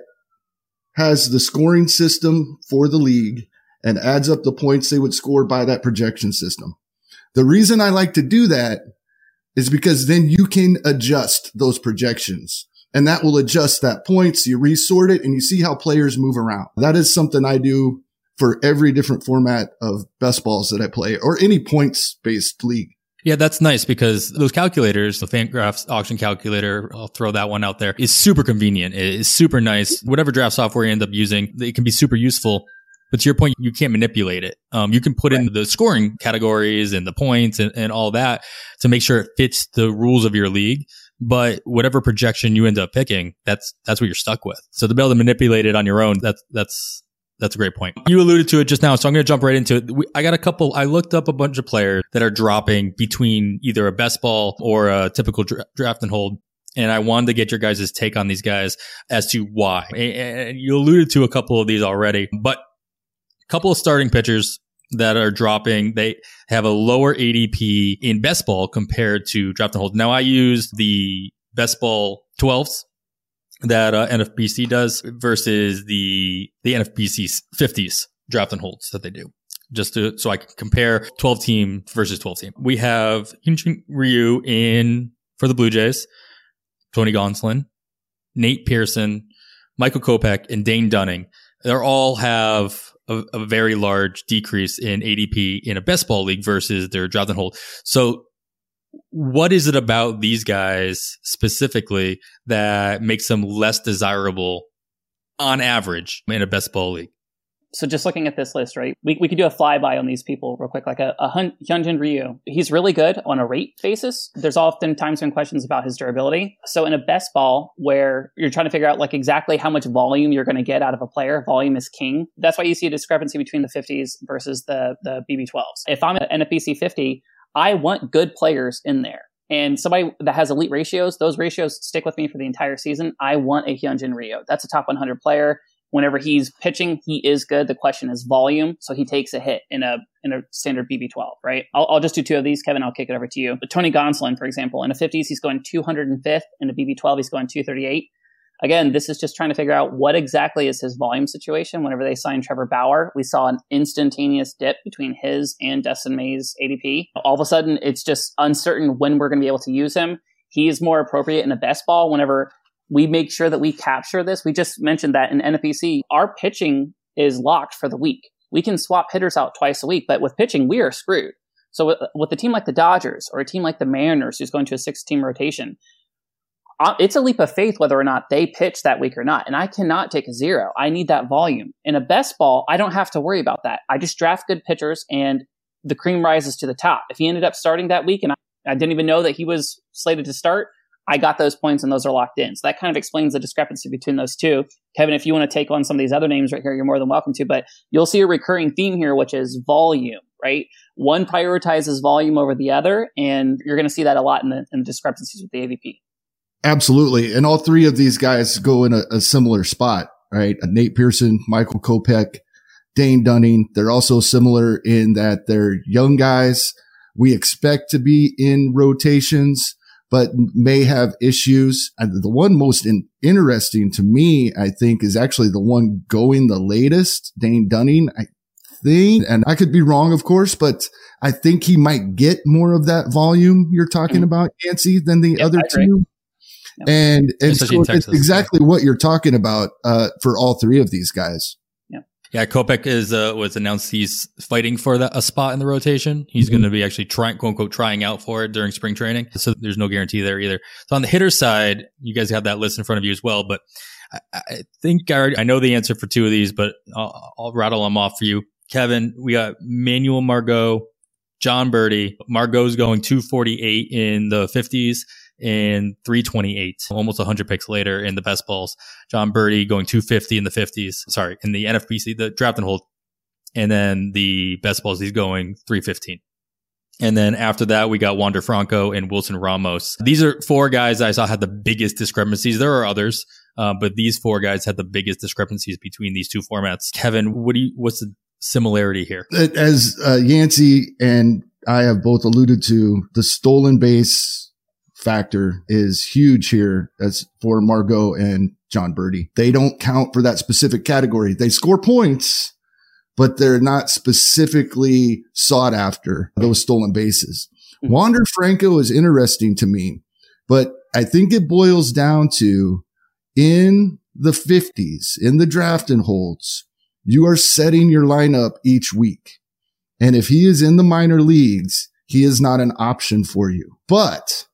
has the scoring system for the league and adds up the points they would score by that projection system. The reason I like to do that is because then you can adjust those projections, and that will adjust that points. You resort it and you see how players move around. That is something I do for every different format of best balls that I play or any points based league. Yeah, that's nice because those calculators, the Fangraphs auction calculator, I'll throw that one out there, is super convenient. It is super nice. Whatever draft software you end up using, it can be super useful. But to your point, you can't manipulate it. Um, you can put right. in the scoring categories and the points and, and all that to make sure it fits the rules of your league. But whatever projection you end up picking, that's that's what you're stuck with. So to be able to manipulate it on your own, that's that's that's a great point. You alluded to it just now, so I'm going to jump right into it. We, I got a couple. I looked up a bunch of players that are dropping between either a best ball or a typical dra- draft and hold. And I wanted to get your guys' take on these guys as to why. And you alluded to a couple of these already, but a couple of starting pitchers that are dropping, they have a lower A D P in best ball compared to draft and hold. Now, I use the best ball twelves that uh, N F B C does versus the the N F B C fifties draft and holds that they do. Just to, so I can compare twelve team versus twelve team. We have Hyunjin Ryu in for the Blue Jays, Tony Gonsolin, Nate Pearson, Michael Kopech, and Dane Dunning. They all have a, a very large decrease in A D P in a best ball league versus their draft and hold. So what is it about these guys specifically that makes them less desirable on average in a best ball league? So just looking at this list, right, we we could do a flyby on these people real quick, like a, a Hun- Hyunjin Ryu. He's really good on a rate basis. There's oftentimes been questions about his durability. So in a best ball where you're trying to figure out like exactly how much volume you're going to get out of a player, volume is king. That's why you see a discrepancy between the fifties versus the, the B B twelves. If I'm an N F B C fifty, I want good players in there. And somebody that has elite ratios, those ratios stick with me for the entire season. I want a Hyunjin Ryu. That's a top one hundred player. Whenever he's pitching, he is good. The question is volume. So he takes a hit in a in a standard B B twelve, right? I'll, I'll just do two of these, Kevin. I'll kick it over to you. But Tony Gonsolin, for example, in the fifties, he's going two hundred fifth. In the B B twelve, he's going two thirty-eight. Again, this is just trying to figure out what exactly is his volume situation. Whenever they signed Trevor Bauer, we saw an instantaneous dip between his and Dustin May's A D P. All of a sudden, it's just uncertain when we're going to be able to use him. He is more appropriate in a best ball whenever we make sure that we capture this. We just mentioned that in N F B C, our pitching is locked for the week. We can swap hitters out twice a week, but with pitching, we are screwed. So with, with a team like the Dodgers or a team like the Mariners, who's going to a six-team rotation, it's a leap of faith whether or not they pitch that week or not. And I cannot take a zero. I need that volume. In a best ball, I don't have to worry about that. I just draft good pitchers and the cream rises to the top. If he ended up starting that week and I, I didn't even know that he was slated to start, I got those points and those are locked in. So that kind of explains the discrepancy between those two. Kevin, if you want to take on some of these other names right here, you're more than welcome to, but you'll see a recurring theme here, which is volume, right? One prioritizes volume over the other, and you're going to see that a lot in the, in the discrepancies with the A D P. Absolutely. And all three of these guys go in a, a similar spot, right? Nate Pearson, Michael Kopech, Dane Dunning. They're also similar in that they're young guys. We expect to be in rotations, but may have issues. And the one most in, interesting to me, I think, is actually the one going the latest, Dane Dunning, I think. And I could be wrong, of course, but I think he might get more of that volume you're talking mm-hmm. about, Yancey, than the yeah, other two. Yep. And, and so it's exactly what you're talking about uh, for all three of these guys. Yeah, yeah. Kopech is uh, was announced he's fighting for that, a spot in the rotation. He's mm-hmm. going to be actually trying, quote unquote, trying out for it during spring training. So there's no guarantee there either. So on the hitter side, you guys have that list in front of you as well. But I, I think I, already, I know the answer for two of these, but I'll, I'll rattle them off for you. Kevin, we got Manuel Margot, Jon Berti. Margot's going two forty-eight in the fifties. And three twenty-eight, almost one hundred picks later in the best balls. Jon Berti going two fifty in the fifties. Sorry, in the N F B C, the draft and hold. And then the best balls, he's going three fifteen. And then after that, we got Wander Franco and Wilson Ramos. These are four guys I saw had the biggest discrepancies. There are others, uh, but these four guys had the biggest discrepancies between these two formats. Kevin, what do you, what's the similarity here? As uh, Yancey and I have both alluded to, the stolen base factor is huge here as for Margot and Jon Berti. They don't count for that specific category. They score points, but they're not specifically sought after, those stolen bases. Mm-hmm. Wander Franco is interesting to me, but I think it boils down to in the fifties, in the draft and holds, you are setting your lineup each week. And if he is in the minor leagues, he is not an option for you. But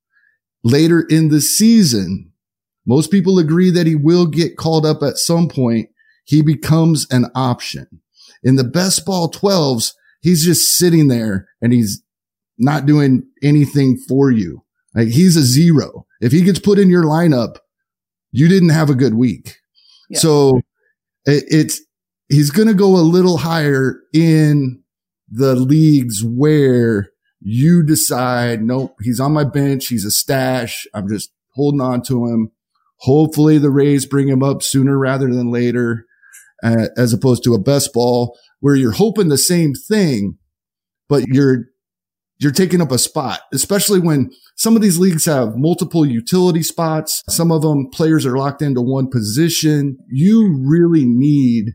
later in the season, most people agree that he will get called up at some point. He becomes an option. In the best ball twelves, he's just sitting there and he's not doing anything for you. Like, he's a zero. If he gets put in your lineup, you didn't have a good week. Yeah. So it, it's, he's going to go a little higher in the leagues where you decide, nope, he's on my bench. He's a stash. I'm just holding on to him. Hopefully the Rays bring him up sooner rather than later, uh, as opposed to a best ball where you're hoping the same thing, but you're, you're taking up a spot, especially when some of these leagues have multiple utility spots. Some of them players are locked into one position. You really need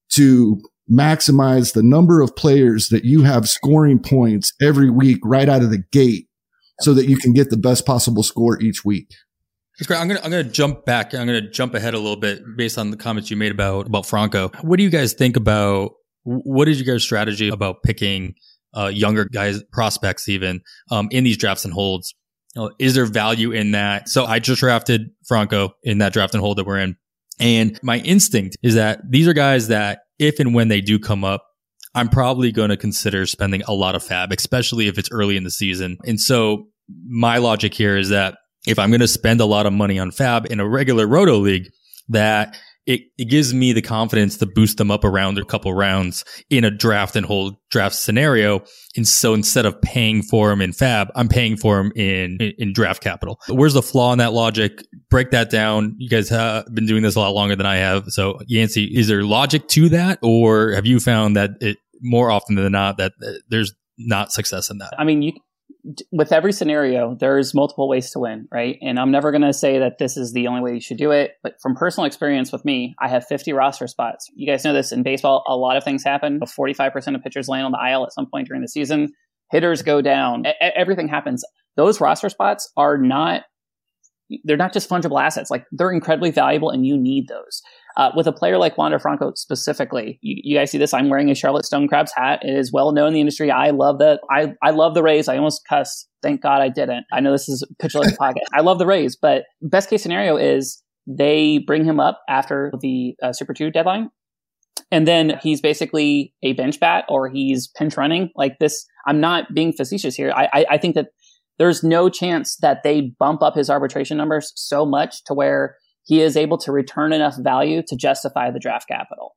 to maximize the number of players that you have scoring points every week right out of the gate so that you can get the best possible score each week. That's great. I'm going to, I'm going to jump back. I'm going to jump ahead a little bit based on the comments you made about, about Franco. What do you guys think about, what is your guys' strategy about picking uh, younger guys, prospects even, um, in these drafts and holds? You know, is there value in that? So I just drafted Franco in that draft and hold that we're in. And my instinct is that these are guys that if and when they do come up, I'm probably going to consider spending a lot of fab, especially if it's early in the season. And so my logic here is that if I'm going to spend a lot of money on fab in a regular roto league, that it, it gives me the confidence to boost them up around a couple rounds in a draft and hold draft scenario. And so instead of paying for them in fab, I'm paying for them in, in, in draft capital. Where's the flaw in that logic? Break that down. You guys have been doing this a lot longer than I have. So Yancey, is there logic to that? Or have you found that it more often than not that there's not success in that? I mean, you, with every scenario, there's multiple ways to win, right? And I'm never going to say that this is the only way you should do it. But from personal experience with me, I have fifty roster spots. You guys know this in baseball, a lot of things happen. forty-five percent of pitchers land on the aisle at some point during the season. Hitters go down. E- everything happens. Those roster spots are not, they're not just fungible assets. Like, they're incredibly valuable and you need those. Uh, with a player like Wander Franco specifically, you, you guys see this. I'm wearing a Charlotte Stonecrabs hat. It is well known in the industry. I love the I, I love the Rays. I almost cussed. Thank God I didn't. I know this is a Pitcher Like podcast. I love the Rays, but best case scenario is they bring him up after the uh, Super two deadline, and then he's basically a bench bat or he's pinch running like this. I'm not being facetious here. I, I, I think that there's no chance that they bump up his arbitration numbers so much to where he is able to return enough value to justify the draft capital.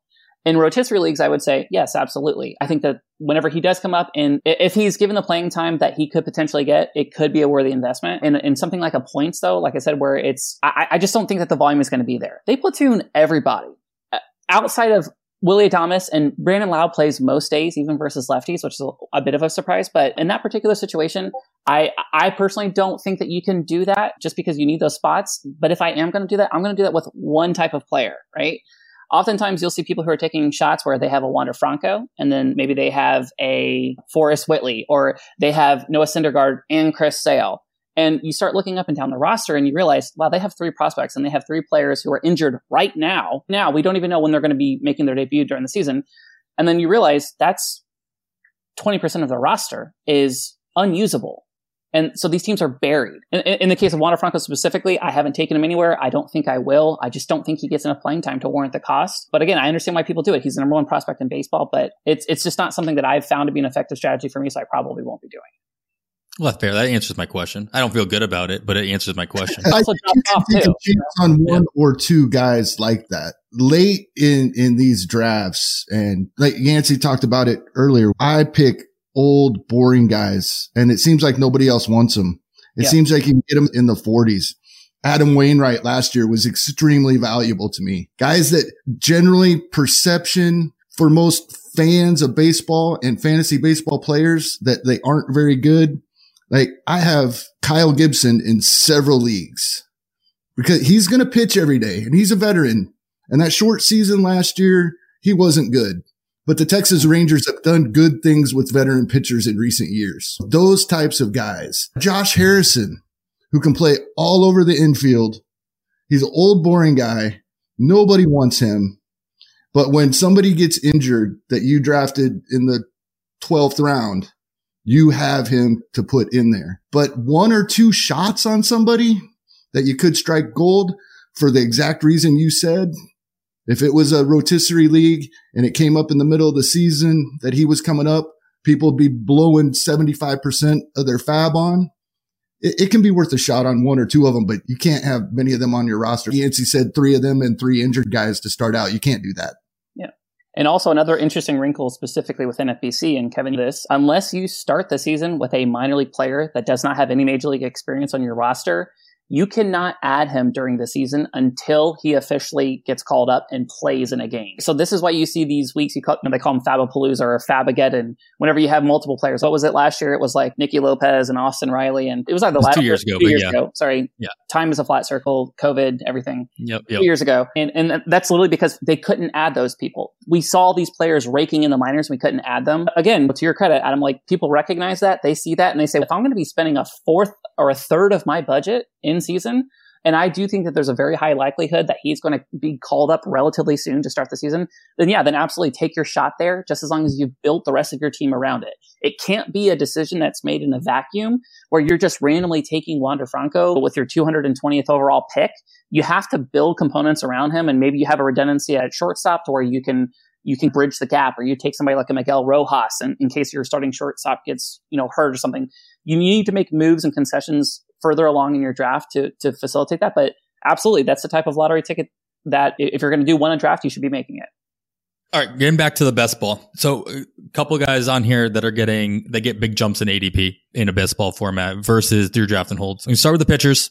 In rotisserie leagues, I would say, yes, absolutely. I think that whenever he does come up and if he's given the playing time that he could potentially get, it could be a worthy investment. And in something like a points, though, like I said, where it's, I, I just don't think that the volume is going to be there. They platoon everybody. Outside of Willie Adames, and Brandon Lowe plays most days, even versus lefties, which is a, a bit of a surprise. But in that particular situation, I, I personally don't think that you can do that just because you need those spots. But if I am going to do that, I'm going to do that with one type of player, right? Oftentimes, you'll see people who are taking shots where they have a Wander Franco, and then maybe they have a Forrest Whitley, or they have Noah Syndergaard and Chris Sale. And you start looking up and down the roster, and you realize, wow, they have three prospects, and they have three players who are injured right now. Now, we don't even know when they're going to be making their debut during the season. And then you realize that's twenty percent of the roster is unusable. And so these teams are buried. In, in the case of Wander Franco specifically, I haven't taken him anywhere. I don't think I will. I just don't think he gets enough playing time to warrant the cost. But again, I understand why people do it. He's the number one prospect in baseball, but it's it's just not something that I've found to be an effective strategy for me, so I probably won't be doing it. Well, that's fair. That answers my question. I don't feel good about it, but it answers my question. I think you can take a chance on one yeah. or two guys like that late in, in these drafts. And like Yancey talked about it earlier, I pick old, boring guys, and it seems like nobody else wants them. It yeah. seems like you can get them in the forties. Adam Wainwright last year was extremely valuable to me. Guys that generally perception for most fans of baseball and fantasy baseball players that they aren't very good. Like I have Kyle Gibson in several leagues because he's going to pitch every day and he's a veteran. And that short season last year, he wasn't good. But the Texas Rangers have done good things with veteran pitchers in recent years. Those types of guys. Josh Harrison, who can play all over the infield. He's an old, boring guy. Nobody wants him. But when somebody gets injured that you drafted in the twelfth round, you have him to put in there. But one or two shots on somebody that you could strike gold for the exact reason you said. If it was a rotisserie league and it came up in the middle of the season that he was coming up, people would be blowing seventy-five percent of their fab on. It, it can be worth a shot on one or two of them, but you can't have many of them on your roster. Yancey said three of them and three injured guys to start out. You can't do that. Yeah. And also another interesting wrinkle specifically within F B C, and Kevin, this, unless you start the season with a minor league player that does not have any major league experience on your roster, you cannot add him during the season until he officially gets called up and plays in a game. So this is why you see these weeks, you call, you know, they call them Fabapalooza or Fabageddon. Whenever you have multiple players, what was it last year? It was like Nicky Lopez and Austin Riley, and it was like the last two years ago. Two years yeah. ago, sorry. Yeah. Time is a flat circle. COVID, everything. Yep. yep. Two years ago, and and that's literally because they couldn't add those people. We saw these players raking in the minors, we couldn't add them. Again, to your credit, Adam, like people recognize that, they see that, and they say, if I'm going to be spending a fourth or a third of my budget in season. And I do think that there's a very high likelihood that he's going to be called up relatively soon to start the season. Then yeah, then absolutely take your shot there, just as long as you've built the rest of your team around it. It can't be a decision that's made in a vacuum where you're just randomly taking Wander Franco with your two hundred twentieth overall pick. You have to build components around him, and maybe you have a redundancy at shortstop to where you can you can bridge the gap, or you take somebody like a Miguel Rojas in, in case your starting shortstop gets, you know, hurt or something. You need to make moves and concessions further along in your draft to to facilitate that. But absolutely, that's the type of lottery ticket that if you're going to do one in draft, you should be making it. All right, getting back to the best ball. So a couple of guys on here that are getting, they get big jumps in A D P in a best ball format versus through draft and holds. We can start with the pitchers.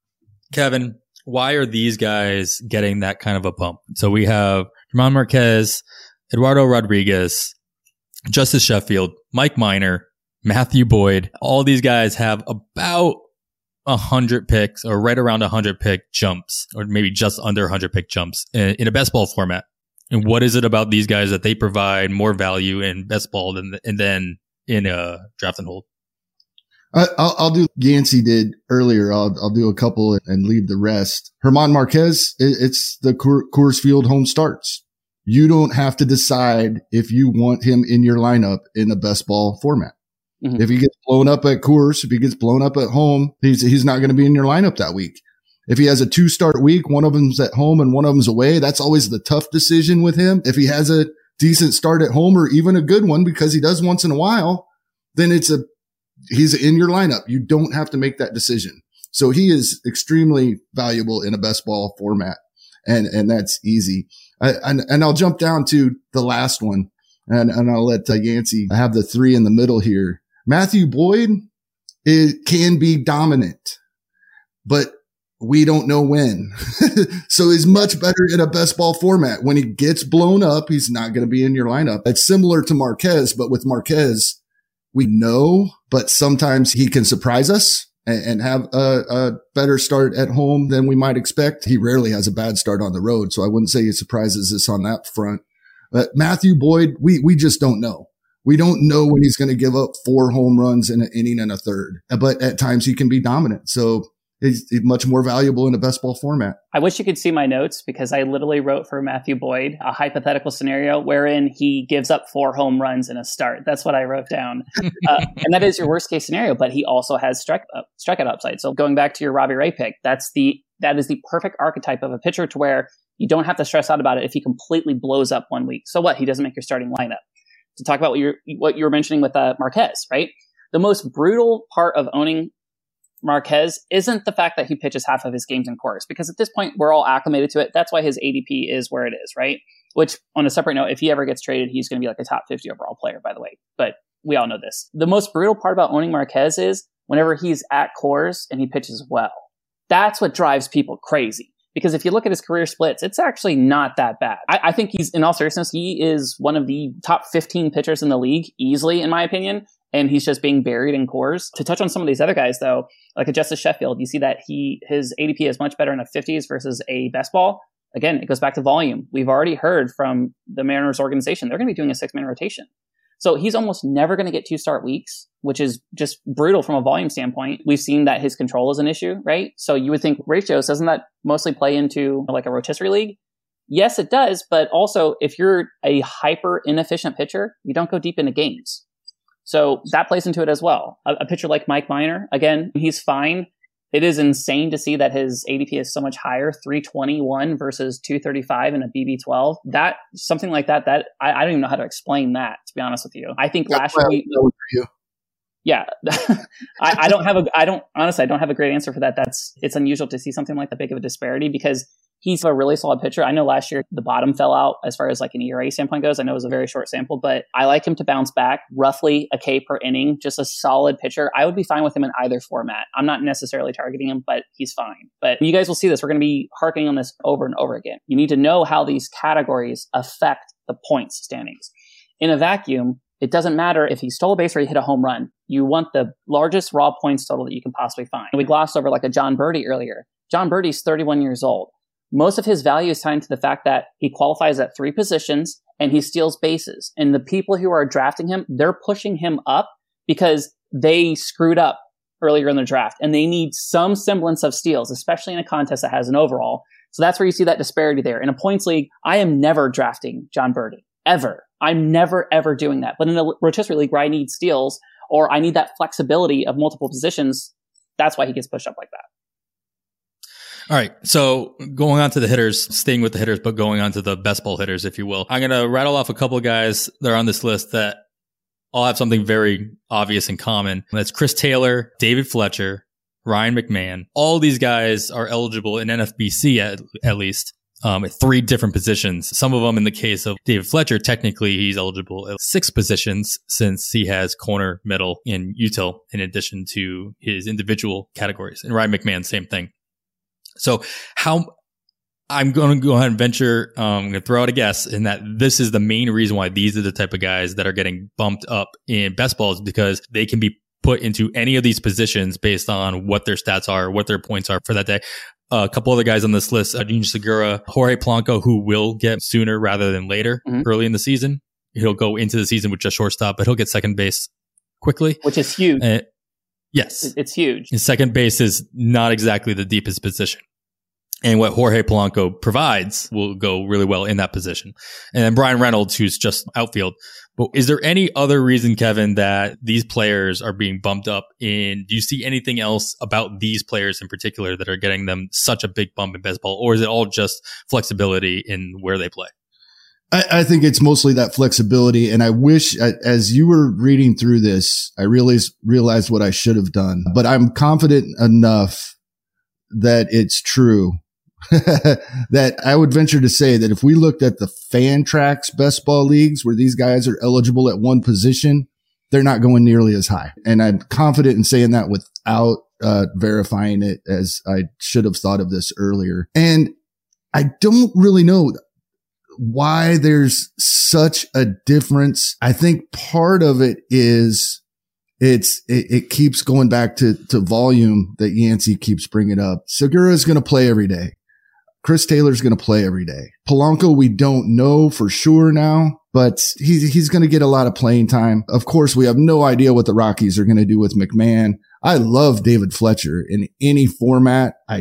Kevin, why are these guys getting that kind of a pump? So we have German Marquez, Eduardo Rodriguez, Justice Sheffield, Mike Minor, Matthew Boyd. All these guys have about a hundred picks or right around a hundred pick jumps, or maybe just under a hundred pick jumps in, in a best ball format. And what is it about these guys that they provide more value in best ball than, and then in a draft and hold? I, I'll, I'll do Yancey did earlier. I'll, I'll do a couple and leave the rest. German Marquez, it, it's the Coors Field home starts. You don't have to decide if you want him in your lineup in the best ball format. Mm-hmm. If he gets blown up at Coors, if he gets blown up at home, he's he's not going to be in your lineup that week. If he has a two-start week, one of them's at home and one of them's away, that's always the tough decision with him. If he has a decent start at home or even a good one because he does once in a while, then it's a he's in your lineup. You don't have to make that decision. So he is extremely valuable in a best ball format. and, and that's easy. I, and, and I'll jump down to the last one, and, and I'll let uh, Yancey have the three in the middle here. Matthew Boyd is, can be dominant, but we don't know when. So he's much better in a best ball format. When he gets blown up, he's not going to be in your lineup. It's similar to Marquez, but with Marquez, we know, but sometimes he can surprise us and, and have a, a better start at home than we might expect. He rarely has a bad start on the road, so I wouldn't say he surprises us on that front. But Matthew Boyd, we, we just don't know. We don't know when he's going to give up four home runs in an inning and a third, but at times he can be dominant. So he's much more valuable in a best ball format. I wish you could see my notes because I literally wrote for Matthew Boyd a hypothetical scenario wherein he gives up four home runs in a start. That's what I wrote down. uh, and that is your worst case scenario, but he also has strike, uh, strikeout upside. So going back to your Robbie Ray pick, that's the, that is the perfect archetype of a pitcher to where you don't have to stress out about it if he completely blows up one week. So what? He doesn't make your starting lineup. To talk about what you're, what you were mentioning with uh, Marquez, right? The most brutal part of owning Marquez isn't the fact that he pitches half of his games in Coors, because at this point we're all acclimated to it. That's why his A D P is where it is, right? Which, on a separate note, if he ever gets traded, he's going to be like a top fifty overall player, by the way. But we all know this. The most brutal part about owning Marquez is whenever he's at Coors and he pitches well. That's what drives people crazy. Because if you look at his career splits, it's actually not that bad. I, I think he's, in all seriousness, he is one of the top fifteen pitchers in the league, easily, in my opinion. And he's just being buried in Coors. To touch on some of these other guys, though, like a Justice Sheffield, you see that he his A D P is much better in the fifties versus a best ball. Again, it goes back to volume. We've already heard from the Mariners organization, they're going to be doing a six-man rotation. So he's almost never going to get two start weeks, which is just brutal from a volume standpoint. We've seen that his control is an issue, right? So you would think ratios, doesn't that mostly play into like a rotisserie league? Yes, it does. But also, if you're a hyper inefficient pitcher, you don't go deep into games. So that plays into it as well. A, a pitcher like Mike Minor, again, he's fine. It is insane to see that his A D P is so much higher, three twenty-one versus two thirty-five in a B B twelve. That, something like that, that I, I don't even know how to explain that, to be honest with you. I think That's last year, we, you. yeah, I, I don't have a, I don't, honestly, I don't have a great answer for that. That's, it's unusual to see something like that big of a disparity because he's a really solid pitcher. I know last year the bottom fell out as far as like an E R A standpoint goes. I know it was a very short sample, but I like him to bounce back roughly a K per inning, just a solid pitcher. I would be fine with him in either format. I'm not necessarily targeting him, but he's fine. But you guys will see this. We're going to be harping on this over and over again. You need to know how these categories affect the points standings. In a vacuum, it doesn't matter if he stole a base or he hit a home run. You want the largest raw points total that you can possibly find. We glossed over like a John Birdie earlier. John Birdie's thirty-one years old. Most of his value is tied to the fact that he qualifies at three positions and he steals bases. And the people who are drafting him, they're pushing him up because they screwed up earlier in the draft and they need some semblance of steals, especially in a contest that has an overall. So that's where you see that disparity there. In a points league, I am never drafting John Birdie, ever. I'm never, ever doing that. But in a rotisserie league where I need steals or I need that flexibility of multiple positions, that's why he gets pushed up like that. All right. So going on to the hitters, staying with the hitters, but going on to the best ball hitters, if you will. I'm going to rattle off a couple of guys that are on this list that all have something very obvious in common. That's Chris Taylor, David Fletcher, Ryan McMahon. All these guys are eligible in N F B C at, at least um, at three different positions. Some of them, in the case of David Fletcher, technically he's eligible at six positions since he has corner, middle, and util in addition to his individual categories. And Ryan McMahon, same thing. So how I'm going to go ahead and venture, um, I'm going to throw out a guess in that this is the main reason why these are the type of guys that are getting bumped up in best balls, because they can be put into any of these positions based on what their stats are, what their points are for that day. Uh, a couple other guys on this list, Eugenio Segura, Jorge Polanco, who will get sooner rather than later, mm-hmm. early in the season. He'll go into the season with just shortstop, but he'll get second base quickly. Which is huge. Uh, Yes. It's huge. His second base is not exactly the deepest position. And what Jorge Polanco provides will go really well in that position. And then Brian Reynolds, who's just outfield. But is there any other reason, Kevin, that these players are being bumped up in? Do you see anything else about these players in particular that are getting them such a big bump in best ball? Or is it all just flexibility in where they play? I, I think it's mostly that flexibility. And I wish, as you were reading through this, I realized, realized what I should have done. But I'm confident enough that it's true that I would venture to say that if we looked at the Fantrax best ball leagues where these guys are eligible at one position, they're not going nearly as high. And I'm confident in saying that without uh, verifying it, as I should have thought of this earlier. And I don't really know why there's such a difference. I think part of it is it's, it, it keeps going back to, to volume that Yancey keeps bringing up. Segura is going to play every day. Chris Taylor's going to play every day. Polanco, we don't know for sure now, but he's, he's going to get a lot of playing time. Of course, we have no idea what the Rockies are going to do with McMahon. I love David Fletcher in any format. I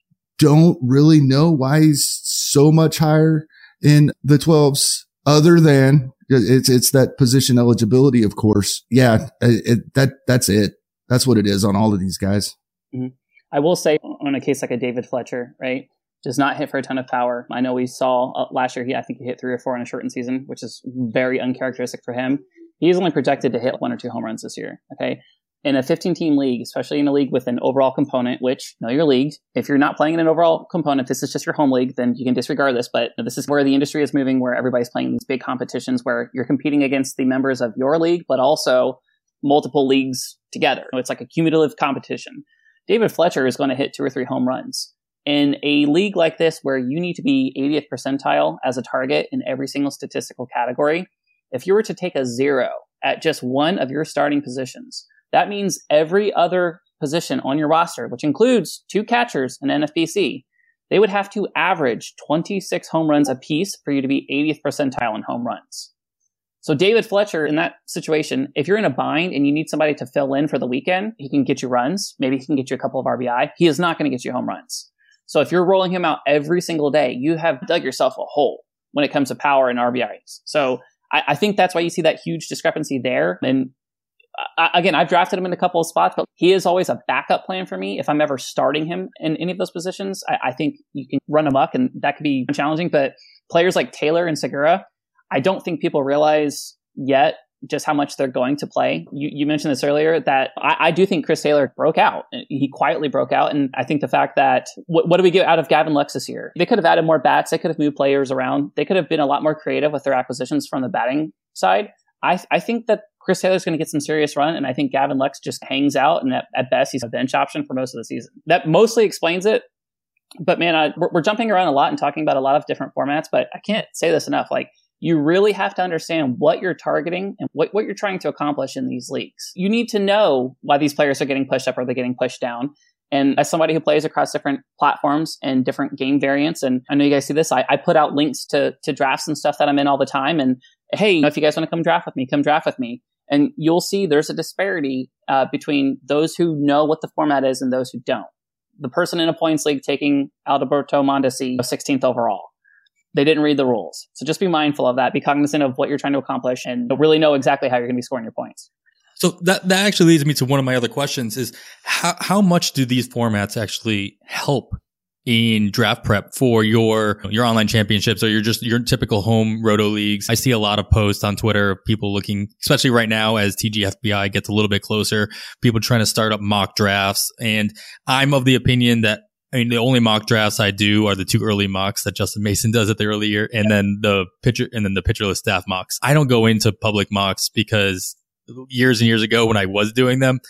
don't really know why he's so much higher in the twelves other than it's, it's that position eligibility, of course. Yeah, it, that, that's it. That's what it is on all of these guys. Mm-hmm. I will say on a case like a David Fletcher, right? Does not hit for a ton of power. I know we saw uh, last year, he, I think he hit three or four in a shortened season, which is very uncharacteristic for him. He's only projected to hit one or two home runs this year. Okay. In a fifteen team league, especially in a league with an overall component, which know your league, if you're not playing in an overall component, this is just your home league, then you can disregard this. But this is where the industry is moving, where everybody's playing these big competitions where you're competing against the members of your league, but also multiple leagues together. It's like a cumulative competition. David Fletcher is going to hit two or three home runs. In a league like this, where you need to be eightieth percentile as a target in every single statistical category, if you were to take a zero at just one of your starting positions, that means every other position on your roster, which includes two catchers and N F B C, they would have to average twenty-six home runs apiece for you to be eightieth percentile in home runs. So David Fletcher, in that situation, if you're in a bind and you need somebody to fill in for the weekend, he can get you runs. Maybe he can get you a couple of R B I. He is not going to get you home runs. So if you're rolling him out every single day, you have dug yourself a hole when it comes to power and R B Is. So I, I think that's why you see that huge discrepancy there. And I, again, I've drafted him in a couple of spots, but he is always a backup plan for me. If I'm ever starting him in any of those positions, I, I think you can run amok, and that could be challenging. But players like Taylor and Segura, I don't think people realize yet just how much they're going to play. You, you mentioned this earlier, that I, I do think Chris Taylor broke out. He quietly broke out. And I think the fact that, what, what do we get out of Gavin Lux this year? They could have added more bats. They could have moved players around. They could have been a lot more creative with their acquisitions from the batting side. I, I think that Chris Taylor's going to get some serious run. And I think Gavin Lux just hangs out. And at, at best, he's a bench option for most of the season. That mostly explains it. But man, I, we're, we're jumping around a lot and talking about a lot of different formats, but I can't say this enough. Like, you really have to understand what you're targeting and what, what you're trying to accomplish in these leagues. You need to know why these players are getting pushed up or they're getting pushed down. And as somebody who plays across different platforms and different game variants, and I know you guys see this, I, I put out links to, to drafts and stuff that I'm in all the time. And hey, you know, if you guys want to come draft with me, come draft with me. And you'll see there's a disparity uh, between those who know what the format is and those who don't. The person in a points league taking Alberto Mondesi sixteenth overall, they didn't read the rules. So just be mindful of that. Be cognizant of what you're trying to accomplish and really know exactly how you're going to be scoring your points. So that, that actually leads me to one of my other questions is how, how much do these formats actually help in draft prep for your, your online championships or your just your typical home roto leagues? I see a lot of posts on Twitter of people looking, especially right now as T G F B I gets a little bit closer, people trying to start up mock drafts. And I'm of the opinion that, I mean, the only mock drafts I do are the two early mocks that Justin Mason does at the early year, and then the pitcher, and then the pitcherless staff mocks. I don't go into public mocks because years and years ago when I was doing them,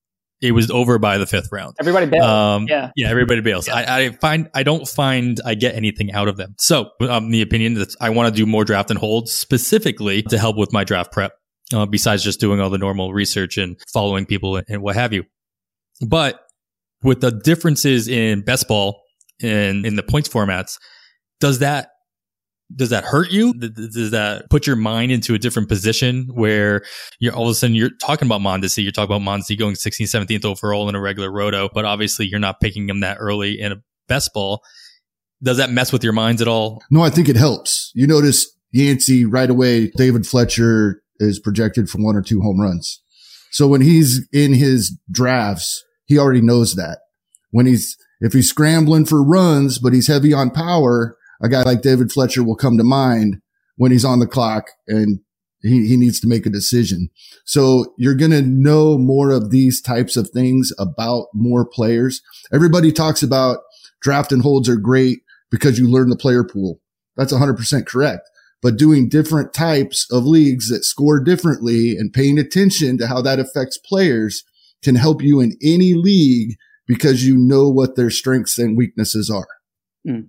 it was over by the fifth round. Everybody bails. Um, yeah, yeah, everybody bails. Yeah. I, I find I don't find I get anything out of them. So, um, the opinion that I want to do more draft and hold specifically to help with my draft prep, uh, besides just doing all the normal research and following people and, and what have you. But with the differences in best ball and in the points formats, does that does that hurt you? Does that put your mind into a different position where you're all of a sudden you're talking about Mondesi, you're talking about Mondesi going sixteenth, seventeenth overall in a regular roto, but obviously you're not picking him that early in a best ball. Does that mess with your minds at all? No, I think it helps. You notice Yancey right away, David Fletcher is projected for one or two home runs. So when he's in his drafts, he already knows that. When he's, if he's scrambling for runs, but he's heavy on power, a guy like David Fletcher will come to mind when he's on the clock and he, he needs to make a decision. So you're going to know more of these types of things about more players. Everybody talks about draft and holds are great because you learn the player pool. That's one hundred percent correct. But doing different types of leagues that score differently and paying attention to how that affects players can help you in any league because you know what their strengths and weaknesses are. Mm.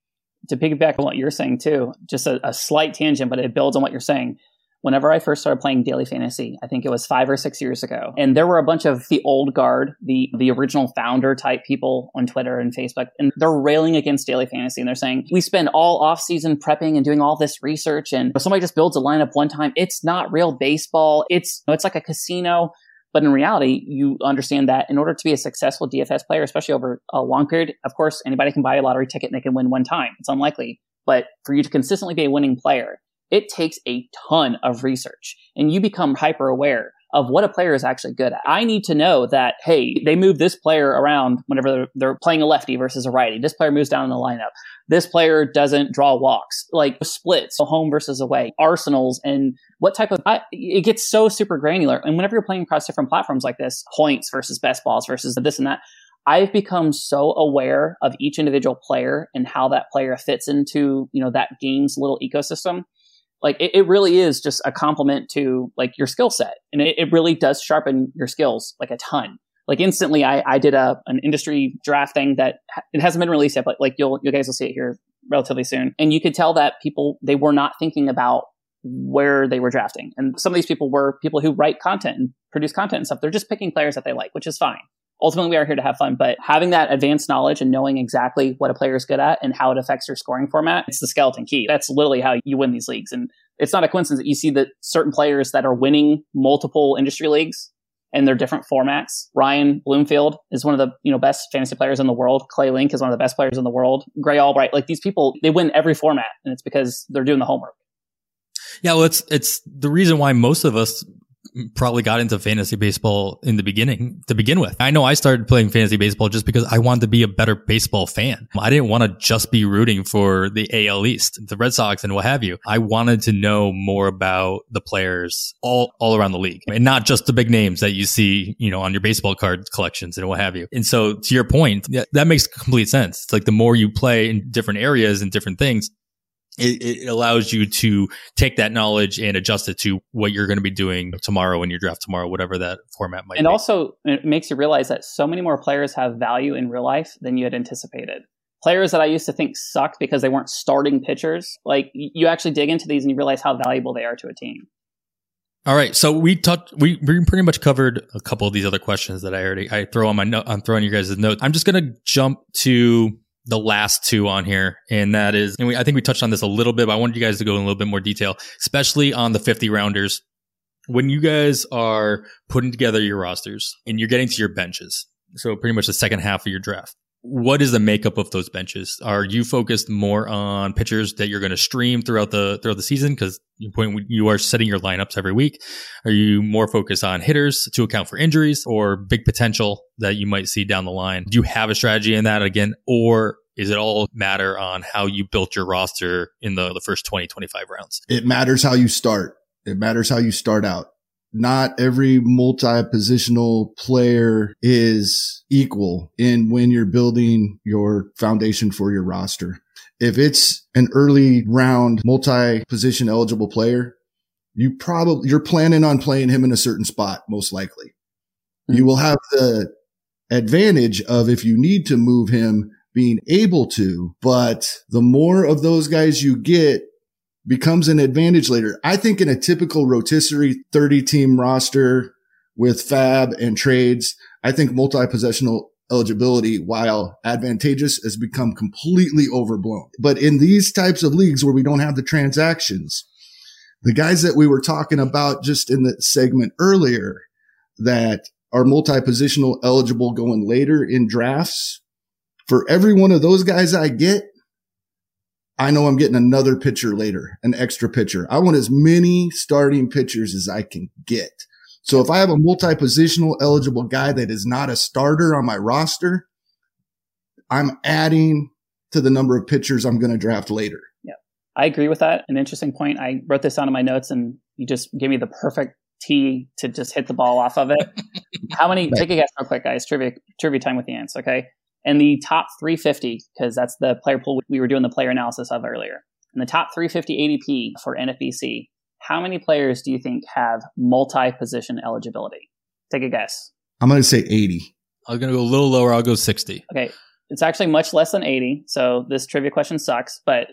To piggyback on what you're saying too, just a, a slight tangent, but it builds on what you're saying. Whenever I first started playing daily fantasy, I think it was five or six years ago, and there were a bunch of the old guard, the the original founder type people on Twitter and Facebook, and they're railing against daily fantasy, and they're saying, we spend all off season prepping and doing all this research, and if somebody just builds a lineup one time, it's not real baseball. It's it's like a casino. But in reality, you understand that in order to be a successful D F S player, especially over a long period, of course, anybody can buy a lottery ticket and they can win one time. It's unlikely. But for you to consistently be a winning player, it takes a ton of research, and you become hyper aware of what a player is actually good at. I need to know that, hey, they move this player around whenever they're, they're playing a lefty versus a righty. This player moves down in the lineup. This player doesn't draw walks, like splits, so home versus away, arsenals, and what type of, I, it gets so super granular. And whenever you're playing across different platforms like this, points versus best balls versus this and that, I've become so aware of each individual player and how that player fits into, you know, that game's little ecosystem. Like it, it really is just a compliment to like your skill set. And it, it really does sharpen your skills like a ton. Like instantly I, I did a, an industry drafting that ha- it hasn't been released yet, but like you'll, you guys will see it here relatively soon. And you could tell that people, they were not thinking about where they were drafting. And some of these people were people who write content and produce content and stuff. They're just picking players that they like, which is fine. Ultimately, we are here to have fun, but having that advanced knowledge and knowing exactly what a player is good at and how it affects your scoring format, it's the skeleton key. That's literally how you win these leagues. And it's not a coincidence that you see that certain players that are winning multiple industry leagues and they're different formats. Ryan Bloomfield is one of the, you know, best fantasy players in the world. Clay Link is one of the best players in the world. Gray Albright, like these people, they win every format, and it's because they're doing the homework. Yeah, well, it's it's the reason why most of us probably got into fantasy baseball in the beginning to begin with. I know I started playing fantasy baseball just because I wanted to be a better baseball fan. I didn't want to just be rooting for the A L East, the Red Sox and what have you. I wanted to know more about the players all, all around the league, and not just the big names that you see, you know, on your baseball card collections and what have you. And so to your point, yeah, that makes complete sense. It's like the more you play in different areas and different things, It, it allows you to take that knowledge and adjust it to what you're going to be doing tomorrow in your draft tomorrow, whatever that format might and be. And also it makes you realize that so many more players have value in real life than you had anticipated. Players that I used to think sucked because they weren't starting pitchers, like you actually dig into these and you realize how valuable they are to a team. All right, so we talked. We, we pretty much covered a couple of these other questions that I already I throw on my note. I'm throwing you guys' notes. I'm just going to jump to the last two on here, and that is, and we, I think we touched on this a little bit, but I wanted you guys to go in a little bit more detail, especially on the fifty rounders. When you guys are putting together your rosters and you're getting to your benches, so pretty much the second half of your draft, what is the makeup of those benches? Are you focused more on pitchers that you're going to stream throughout the throughout the season because you are setting your lineups every week? Are you more focused on hitters to account for injuries or big potential that you might see down the line? Do you have a strategy in that again, or is it all matter on how you built your roster in the, the first twenty, twenty-five rounds? It matters how you start. It matters how you start out. Not every multi-positional player is equal in when you're building your foundation for your roster. If it's an early round multi-position eligible player, you probably, you're planning on playing him in a certain spot, most likely. Mm-hmm. You will have the advantage of, if you need to move him, being able to, but the more of those guys you get becomes an advantage later. I think in a typical rotisserie thirty team roster with fab and trades, I think multi-positional eligibility, while advantageous, has become completely overblown. But in these types of leagues where we don't have the transactions, the guys that we were talking about just in the segment earlier that are multi-positional eligible going later in drafts, for every one of those guys I get, I know I'm getting another pitcher later, an extra pitcher. I want as many starting pitchers as I can get. So if I have a multi-positional eligible guy that is not a starter on my roster, I'm adding to the number of pitchers I'm going to draft later. Yeah, I agree with that. An interesting point. I wrote this down in my notes and you just gave me the perfect tee to just hit the ball off of it. How many, take a guess real quick, guys. Trivia, trivia time with the ants. Okay. And the top three fifty, because that's the player pool we were doing the player analysis of earlier. In the top three fifty A D P for N F B C, how many players do you think have multi-position eligibility? Take a guess. I'm going to say eighty. I'm going to go a little lower. I'll go sixty. Okay. It's actually much less than eighty. So this trivia question sucks, but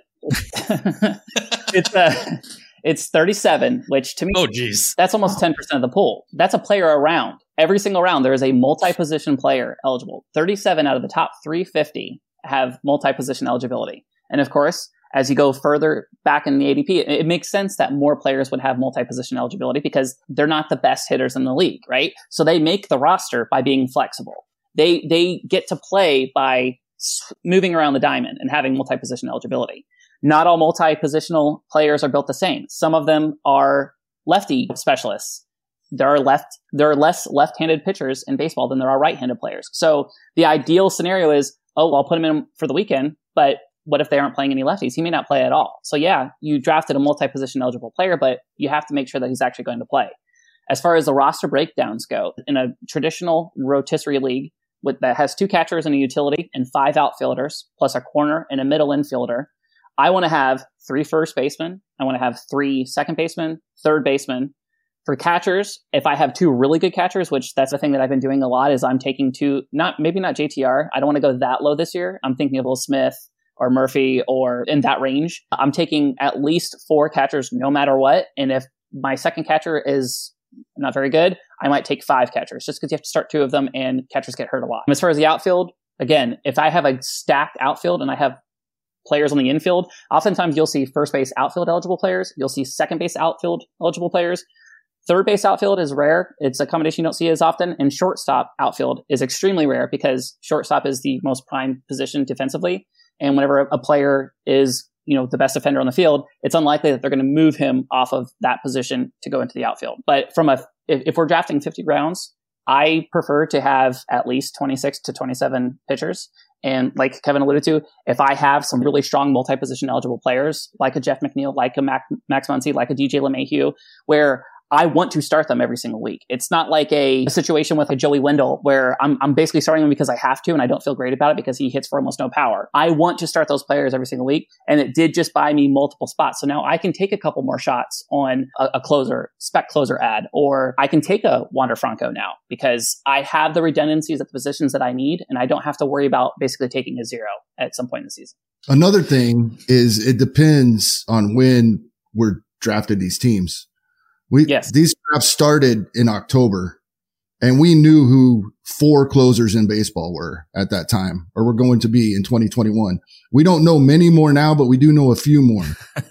it's uh, it's thirty-seven, which to me, oh, geez. That's almost ten percent of the pool. That's a player a round. Every single round, there is a multi-position player eligible. thirty-seven out of the top three fifty have multi-position eligibility. And of course, as you go further back in the A D P, it, it makes sense that more players would have multi-position eligibility because they're not the best hitters in the league, right? So they make the roster by being flexible. They they get to play by moving around the diamond and having multi-position eligibility. Not all multi-positional players are built the same. Some of them are lefty specialists. There are left there are less left-handed pitchers in baseball than there are right-handed players. So the ideal scenario is, oh, I'll put him in for the weekend, but what if they aren't playing any lefties? He may not play at all. So yeah, you drafted a multi-position eligible player, but you have to make sure that he's actually going to play. As far as the roster breakdowns go, in a traditional rotisserie league with, that has two catchers and a utility and five outfielders, plus a corner and a middle infielder, I want to have three first basemen. I want to have three second basemen, third baseman. For catchers, if I have two really good catchers, which that's the thing that I've been doing a lot, is I'm taking two, not maybe not J T R. I don't want to go that low this year. I'm thinking of Will Smith or Murphy or in that range. I'm taking at least four catchers no matter what. And if my second catcher is not very good, I might take five catchers just because you have to start two of them and catchers get hurt a lot. As far as the outfield, again, if I have a stacked outfield and I have players on the infield, oftentimes you'll see first base outfield eligible players. You'll see second base outfield eligible players. Third base outfield is rare. It's a combination you don't see as often. And shortstop outfield is extremely rare because shortstop is the most prime position defensively. And whenever a player is, you know, the best defender on the field, it's unlikely that they're going to move him off of that position to go into the outfield. But from a, if, if we're drafting fifty rounds, I prefer to have at least twenty-six to twenty-seven pitchers. And like Kevin alluded to, if I have some really strong multi-position eligible players, like a Jeff McNeil, like a Mac, Max Muncy, like a D J LeMahieu, where I want to start them every single week. It's not like a, a situation with a Joey Wendell where I'm, I'm basically starting him because I have to and I don't feel great about it because he hits for almost no power. I want to start those players every single week, and it did just buy me multiple spots. So now I can take a couple more shots on a, a closer, spec closer ad, or I can take a Wander Franco now because I have the redundancies at the positions that I need, and I don't have to worry about basically taking a zero at some point in the season. Another thing is it depends on when we're drafted these teams. We, yes. These drafts started in October, and we knew who four closers in baseball were at that time, or were going to be in twenty twenty-one. We don't know many more now, but we do know a few more.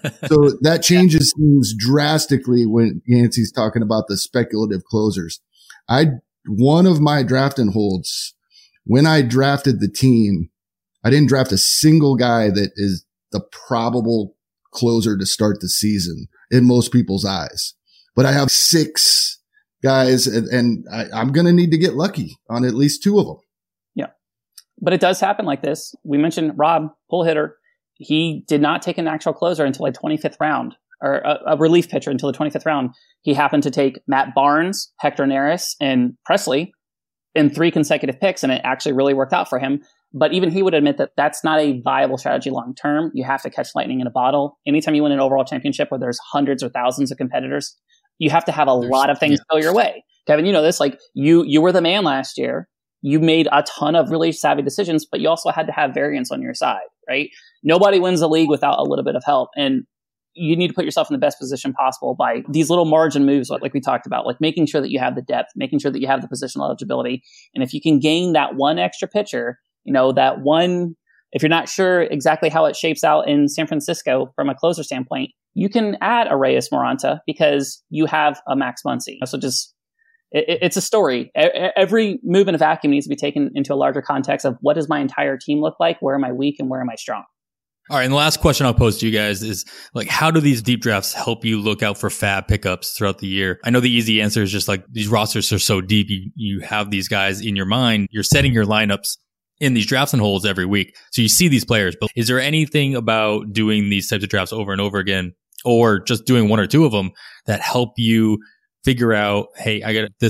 So that changes things drastically when Yancey's talking about the speculative closers. I, one of my drafting holds, when I drafted the team, I didn't draft a single guy that is the probable closer to start the season in most people's eyes. But I have six guys, and, and I, I'm going to need to get lucky on at least two of them. Yeah. But it does happen like this. We mentioned Rob, pull hitter. He did not take an actual closer until the twenty-fifth round, or a, a relief pitcher until the twenty-fifth round. He happened to take Matt Barnes, Hector Neris, and Presley in three consecutive picks, and it actually really worked out for him. But even he would admit that that's not a viable strategy long term. You have to catch lightning in a bottle. Anytime you win an overall championship where there's hundreds or thousands of competitors, you have to have a There's, lot of things yeah. go your way. Kevin, you know this, like you, you were the man last year. You made a ton of really savvy decisions, but you also had to have variance on your side, right? Nobody wins the league without a little bit of help. And you need to put yourself in the best position possible by these little margin moves, like, like we talked about, like making sure that you have the depth, making sure that you have the positional eligibility. And if you can gain that one extra pitcher, you know, that one, if you're not sure exactly how it shapes out in San Francisco from a closer standpoint, you can add a Reyes Moranta because you have a Max Muncy. So just, it, it's a story. Every move in a vacuum needs to be taken into a larger context of what does my entire team look like? Where am I weak and where am I strong? All right. And the last question I'll pose to you guys is like, how do these deep drafts help you look out for fab pickups throughout the year? I know the easy answer is just like these rosters are so deep. You, you have these guys in your mind. You're setting your lineups in these drafts and holes every week. So you see these players, but is there anything about doing these types of drafts over and over again, or just doing one or two of them that help you figure out, hey, I got this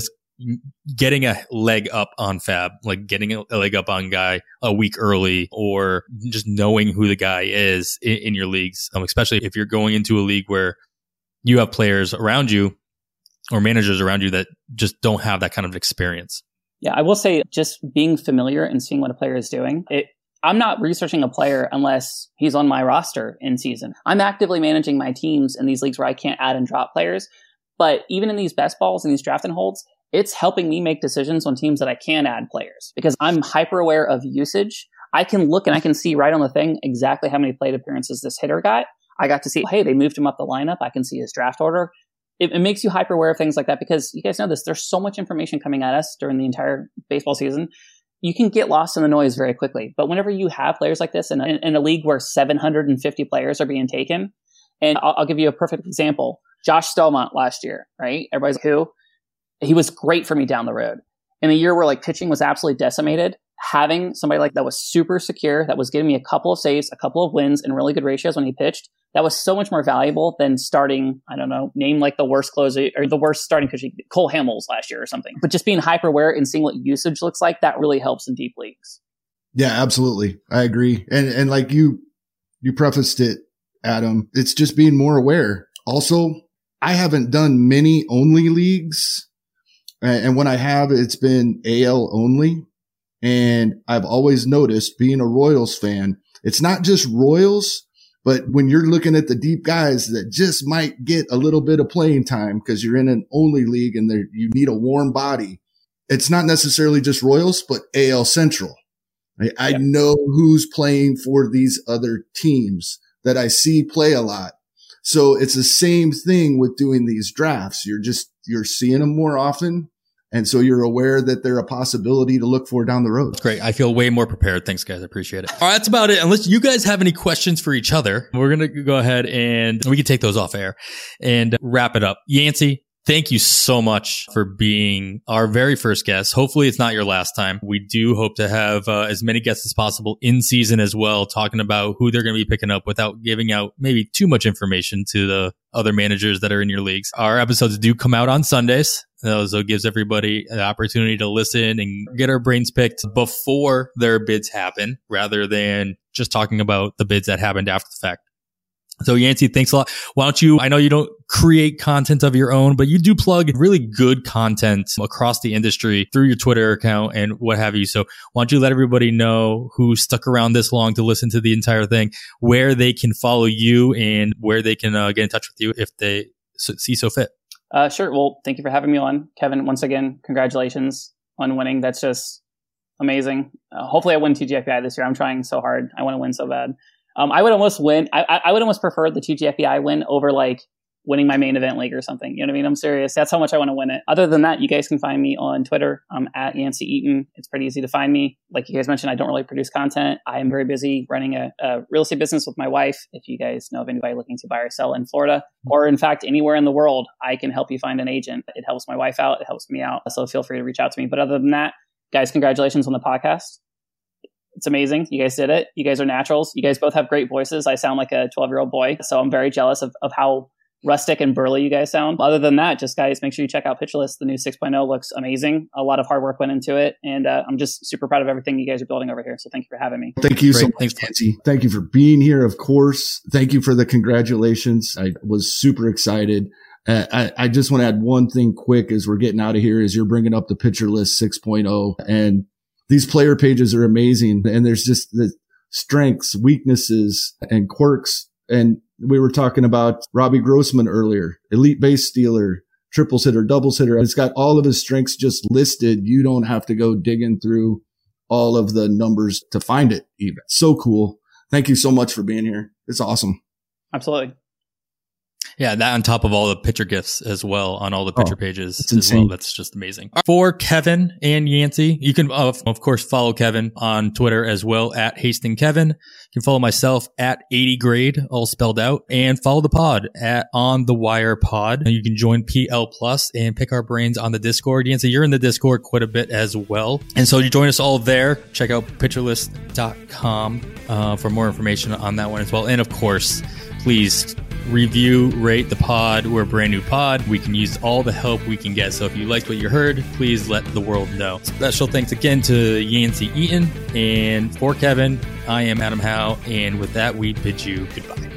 getting a leg up on Fab, like getting a leg up on guy a week early, or just knowing who the guy is in, in your leagues, um, especially if you're going into a league where you have players around you or managers around you that just don't have that kind of experience. Yeah, I will say just being familiar and seeing what a player is doing. It, I'm not researching a player unless he's on my roster in season. I'm actively managing my teams in these leagues where I can't add and drop players. But even in these best balls and these draft and holds, it's helping me make decisions on teams that I can add players because I'm hyper aware of usage. I can look and I can see right on the thing exactly how many plate appearances this hitter got. I got to see, hey, they moved him up the lineup. I can see his draft order. It, it makes you hyper aware of things like that because you guys know this. There's so much information coming at us during the entire baseball season. You can get lost in the noise very quickly. But whenever you have players like this in a, in a league where seven hundred fifty players are being taken, and I'll, I'll give you a perfect example. Josh Stelmont last year, right? Everybody's like, who? He was great for me down the road. In a year where like pitching was absolutely decimated, having somebody like that was super secure, that was giving me a couple of saves, a couple of wins, and really good ratios when he pitched, that was so much more valuable than starting, I don't know, name like the worst closer or the worst starting pitcher, Cole Hamels last year or something. But just being hyper aware and seeing what usage looks like, that really helps in deep leagues. Yeah, absolutely. I agree. And and like you, you prefaced it, Adam, it's just being more aware. Also, I haven't done many only leagues. And when I have, it's been A L only. And I've always noticed, being a Royals fan, it's not just Royals, but when you're looking at the deep guys that just might get a little bit of playing time because you're in an only league and you need a warm body, it's not necessarily just Royals, but A L Central. I, I yep. know who's playing for these other teams that I see play a lot. So it's the same thing with doing these drafts. You're just, you're seeing them more often. And so you're aware that they're a possibility to look for down the road. Great. I feel way more prepared. Thanks, guys. I appreciate it. All right. That's about it. Unless you guys have any questions for each other, we're going to go ahead and we can take those off air and wrap it up. Yancey, thank you so much for being our very first guest. Hopefully it's not your last time. We do hope to have uh, as many guests as possible in season as well, talking about who they're going to be picking up without giving out maybe too much information to the other managers that are in your leagues. Our episodes do come out on Sundays. So it gives everybody an opportunity to listen and get our brains picked before their bids happen, rather than just talking about the bids that happened after the fact. So Yancey, thanks a lot. Why don't you, I know you don't create content of your own, but you do plug really good content across the industry through your Twitter account and what have you. So why don't you let everybody know who stuck around this long to listen to the entire thing, where they can follow you and where they can uh, get in touch with you if they so, see so fit. Uh, sure. Well, thank you for having me on, Kevin. Once again, congratulations on winning. That's just amazing. Uh, hopefully I win T G F B I this year. I'm trying so hard. I want to win so bad. Um, I would almost win. I, I would almost prefer the T G F B I win over like winning my main event league or something. You know what I mean? I'm serious. That's how much I want to win it. Other than that, you guys can find me on Twitter. I'm at Yancey Eaton. It's pretty easy to find me. Like you guys mentioned, I don't really produce content. I am very busy running a, a real estate business with my wife. If you guys know of anybody looking to buy or sell in Florida, or in fact, anywhere in the world, I can help you find an agent. It helps my wife out. It helps me out. So feel free to reach out to me. But other than that, guys, congratulations on the podcast. It's amazing. You guys did it. You guys are naturals. You guys both have great voices. I sound like a twelve-year-old boy. So I'm very jealous of, of how rustic and burly you guys sound. Other than that, just guys, make sure you check out Pitcher List. The new six point oh looks amazing. A lot of hard work went into it. And uh, I'm just super proud of everything you guys are building over here. So thank you for having me. Thank you Great. so much, Nancy. Thank you for being here, of course. Thank you for the congratulations. I was super excited. Uh, I, I just want to add one thing quick as we're getting out of here is you're bringing up the Pitcher List six point oh. And these player pages are amazing. And there's just the strengths, weaknesses, and quirks. And we were talking about Robbie Grossman earlier, elite base stealer, triples hitter, doubles hitter. It's got all of his strengths just listed. You don't have to go digging through all of the numbers to find it even. So cool. Thank you so much for being here. It's awesome. Absolutely. Yeah, that on top of all the picture gifts as well on all the picture oh, pages as insane. well. That's just amazing. For Kevin and Yancey, you can, uh, of course, follow Kevin on Twitter as well at Hastings Kevin. You can follow myself at eighty grade, all spelled out, and follow the pod at On The Wire Pod. You can join P L Plus and pick our brains on the Discord. Yancey, you're in the Discord quite a bit as well. And so you join us all there. Check out pitcher list dot com uh, for more information on that one as well. And of course, please review, rate the pod. We're a brand new pod. We can use all the help we can get. So if you liked what you heard, please let the world know. Special thanks again to Yancey Eaton. And for Kevin, I am Adam Howe. And with that, we bid you goodbye.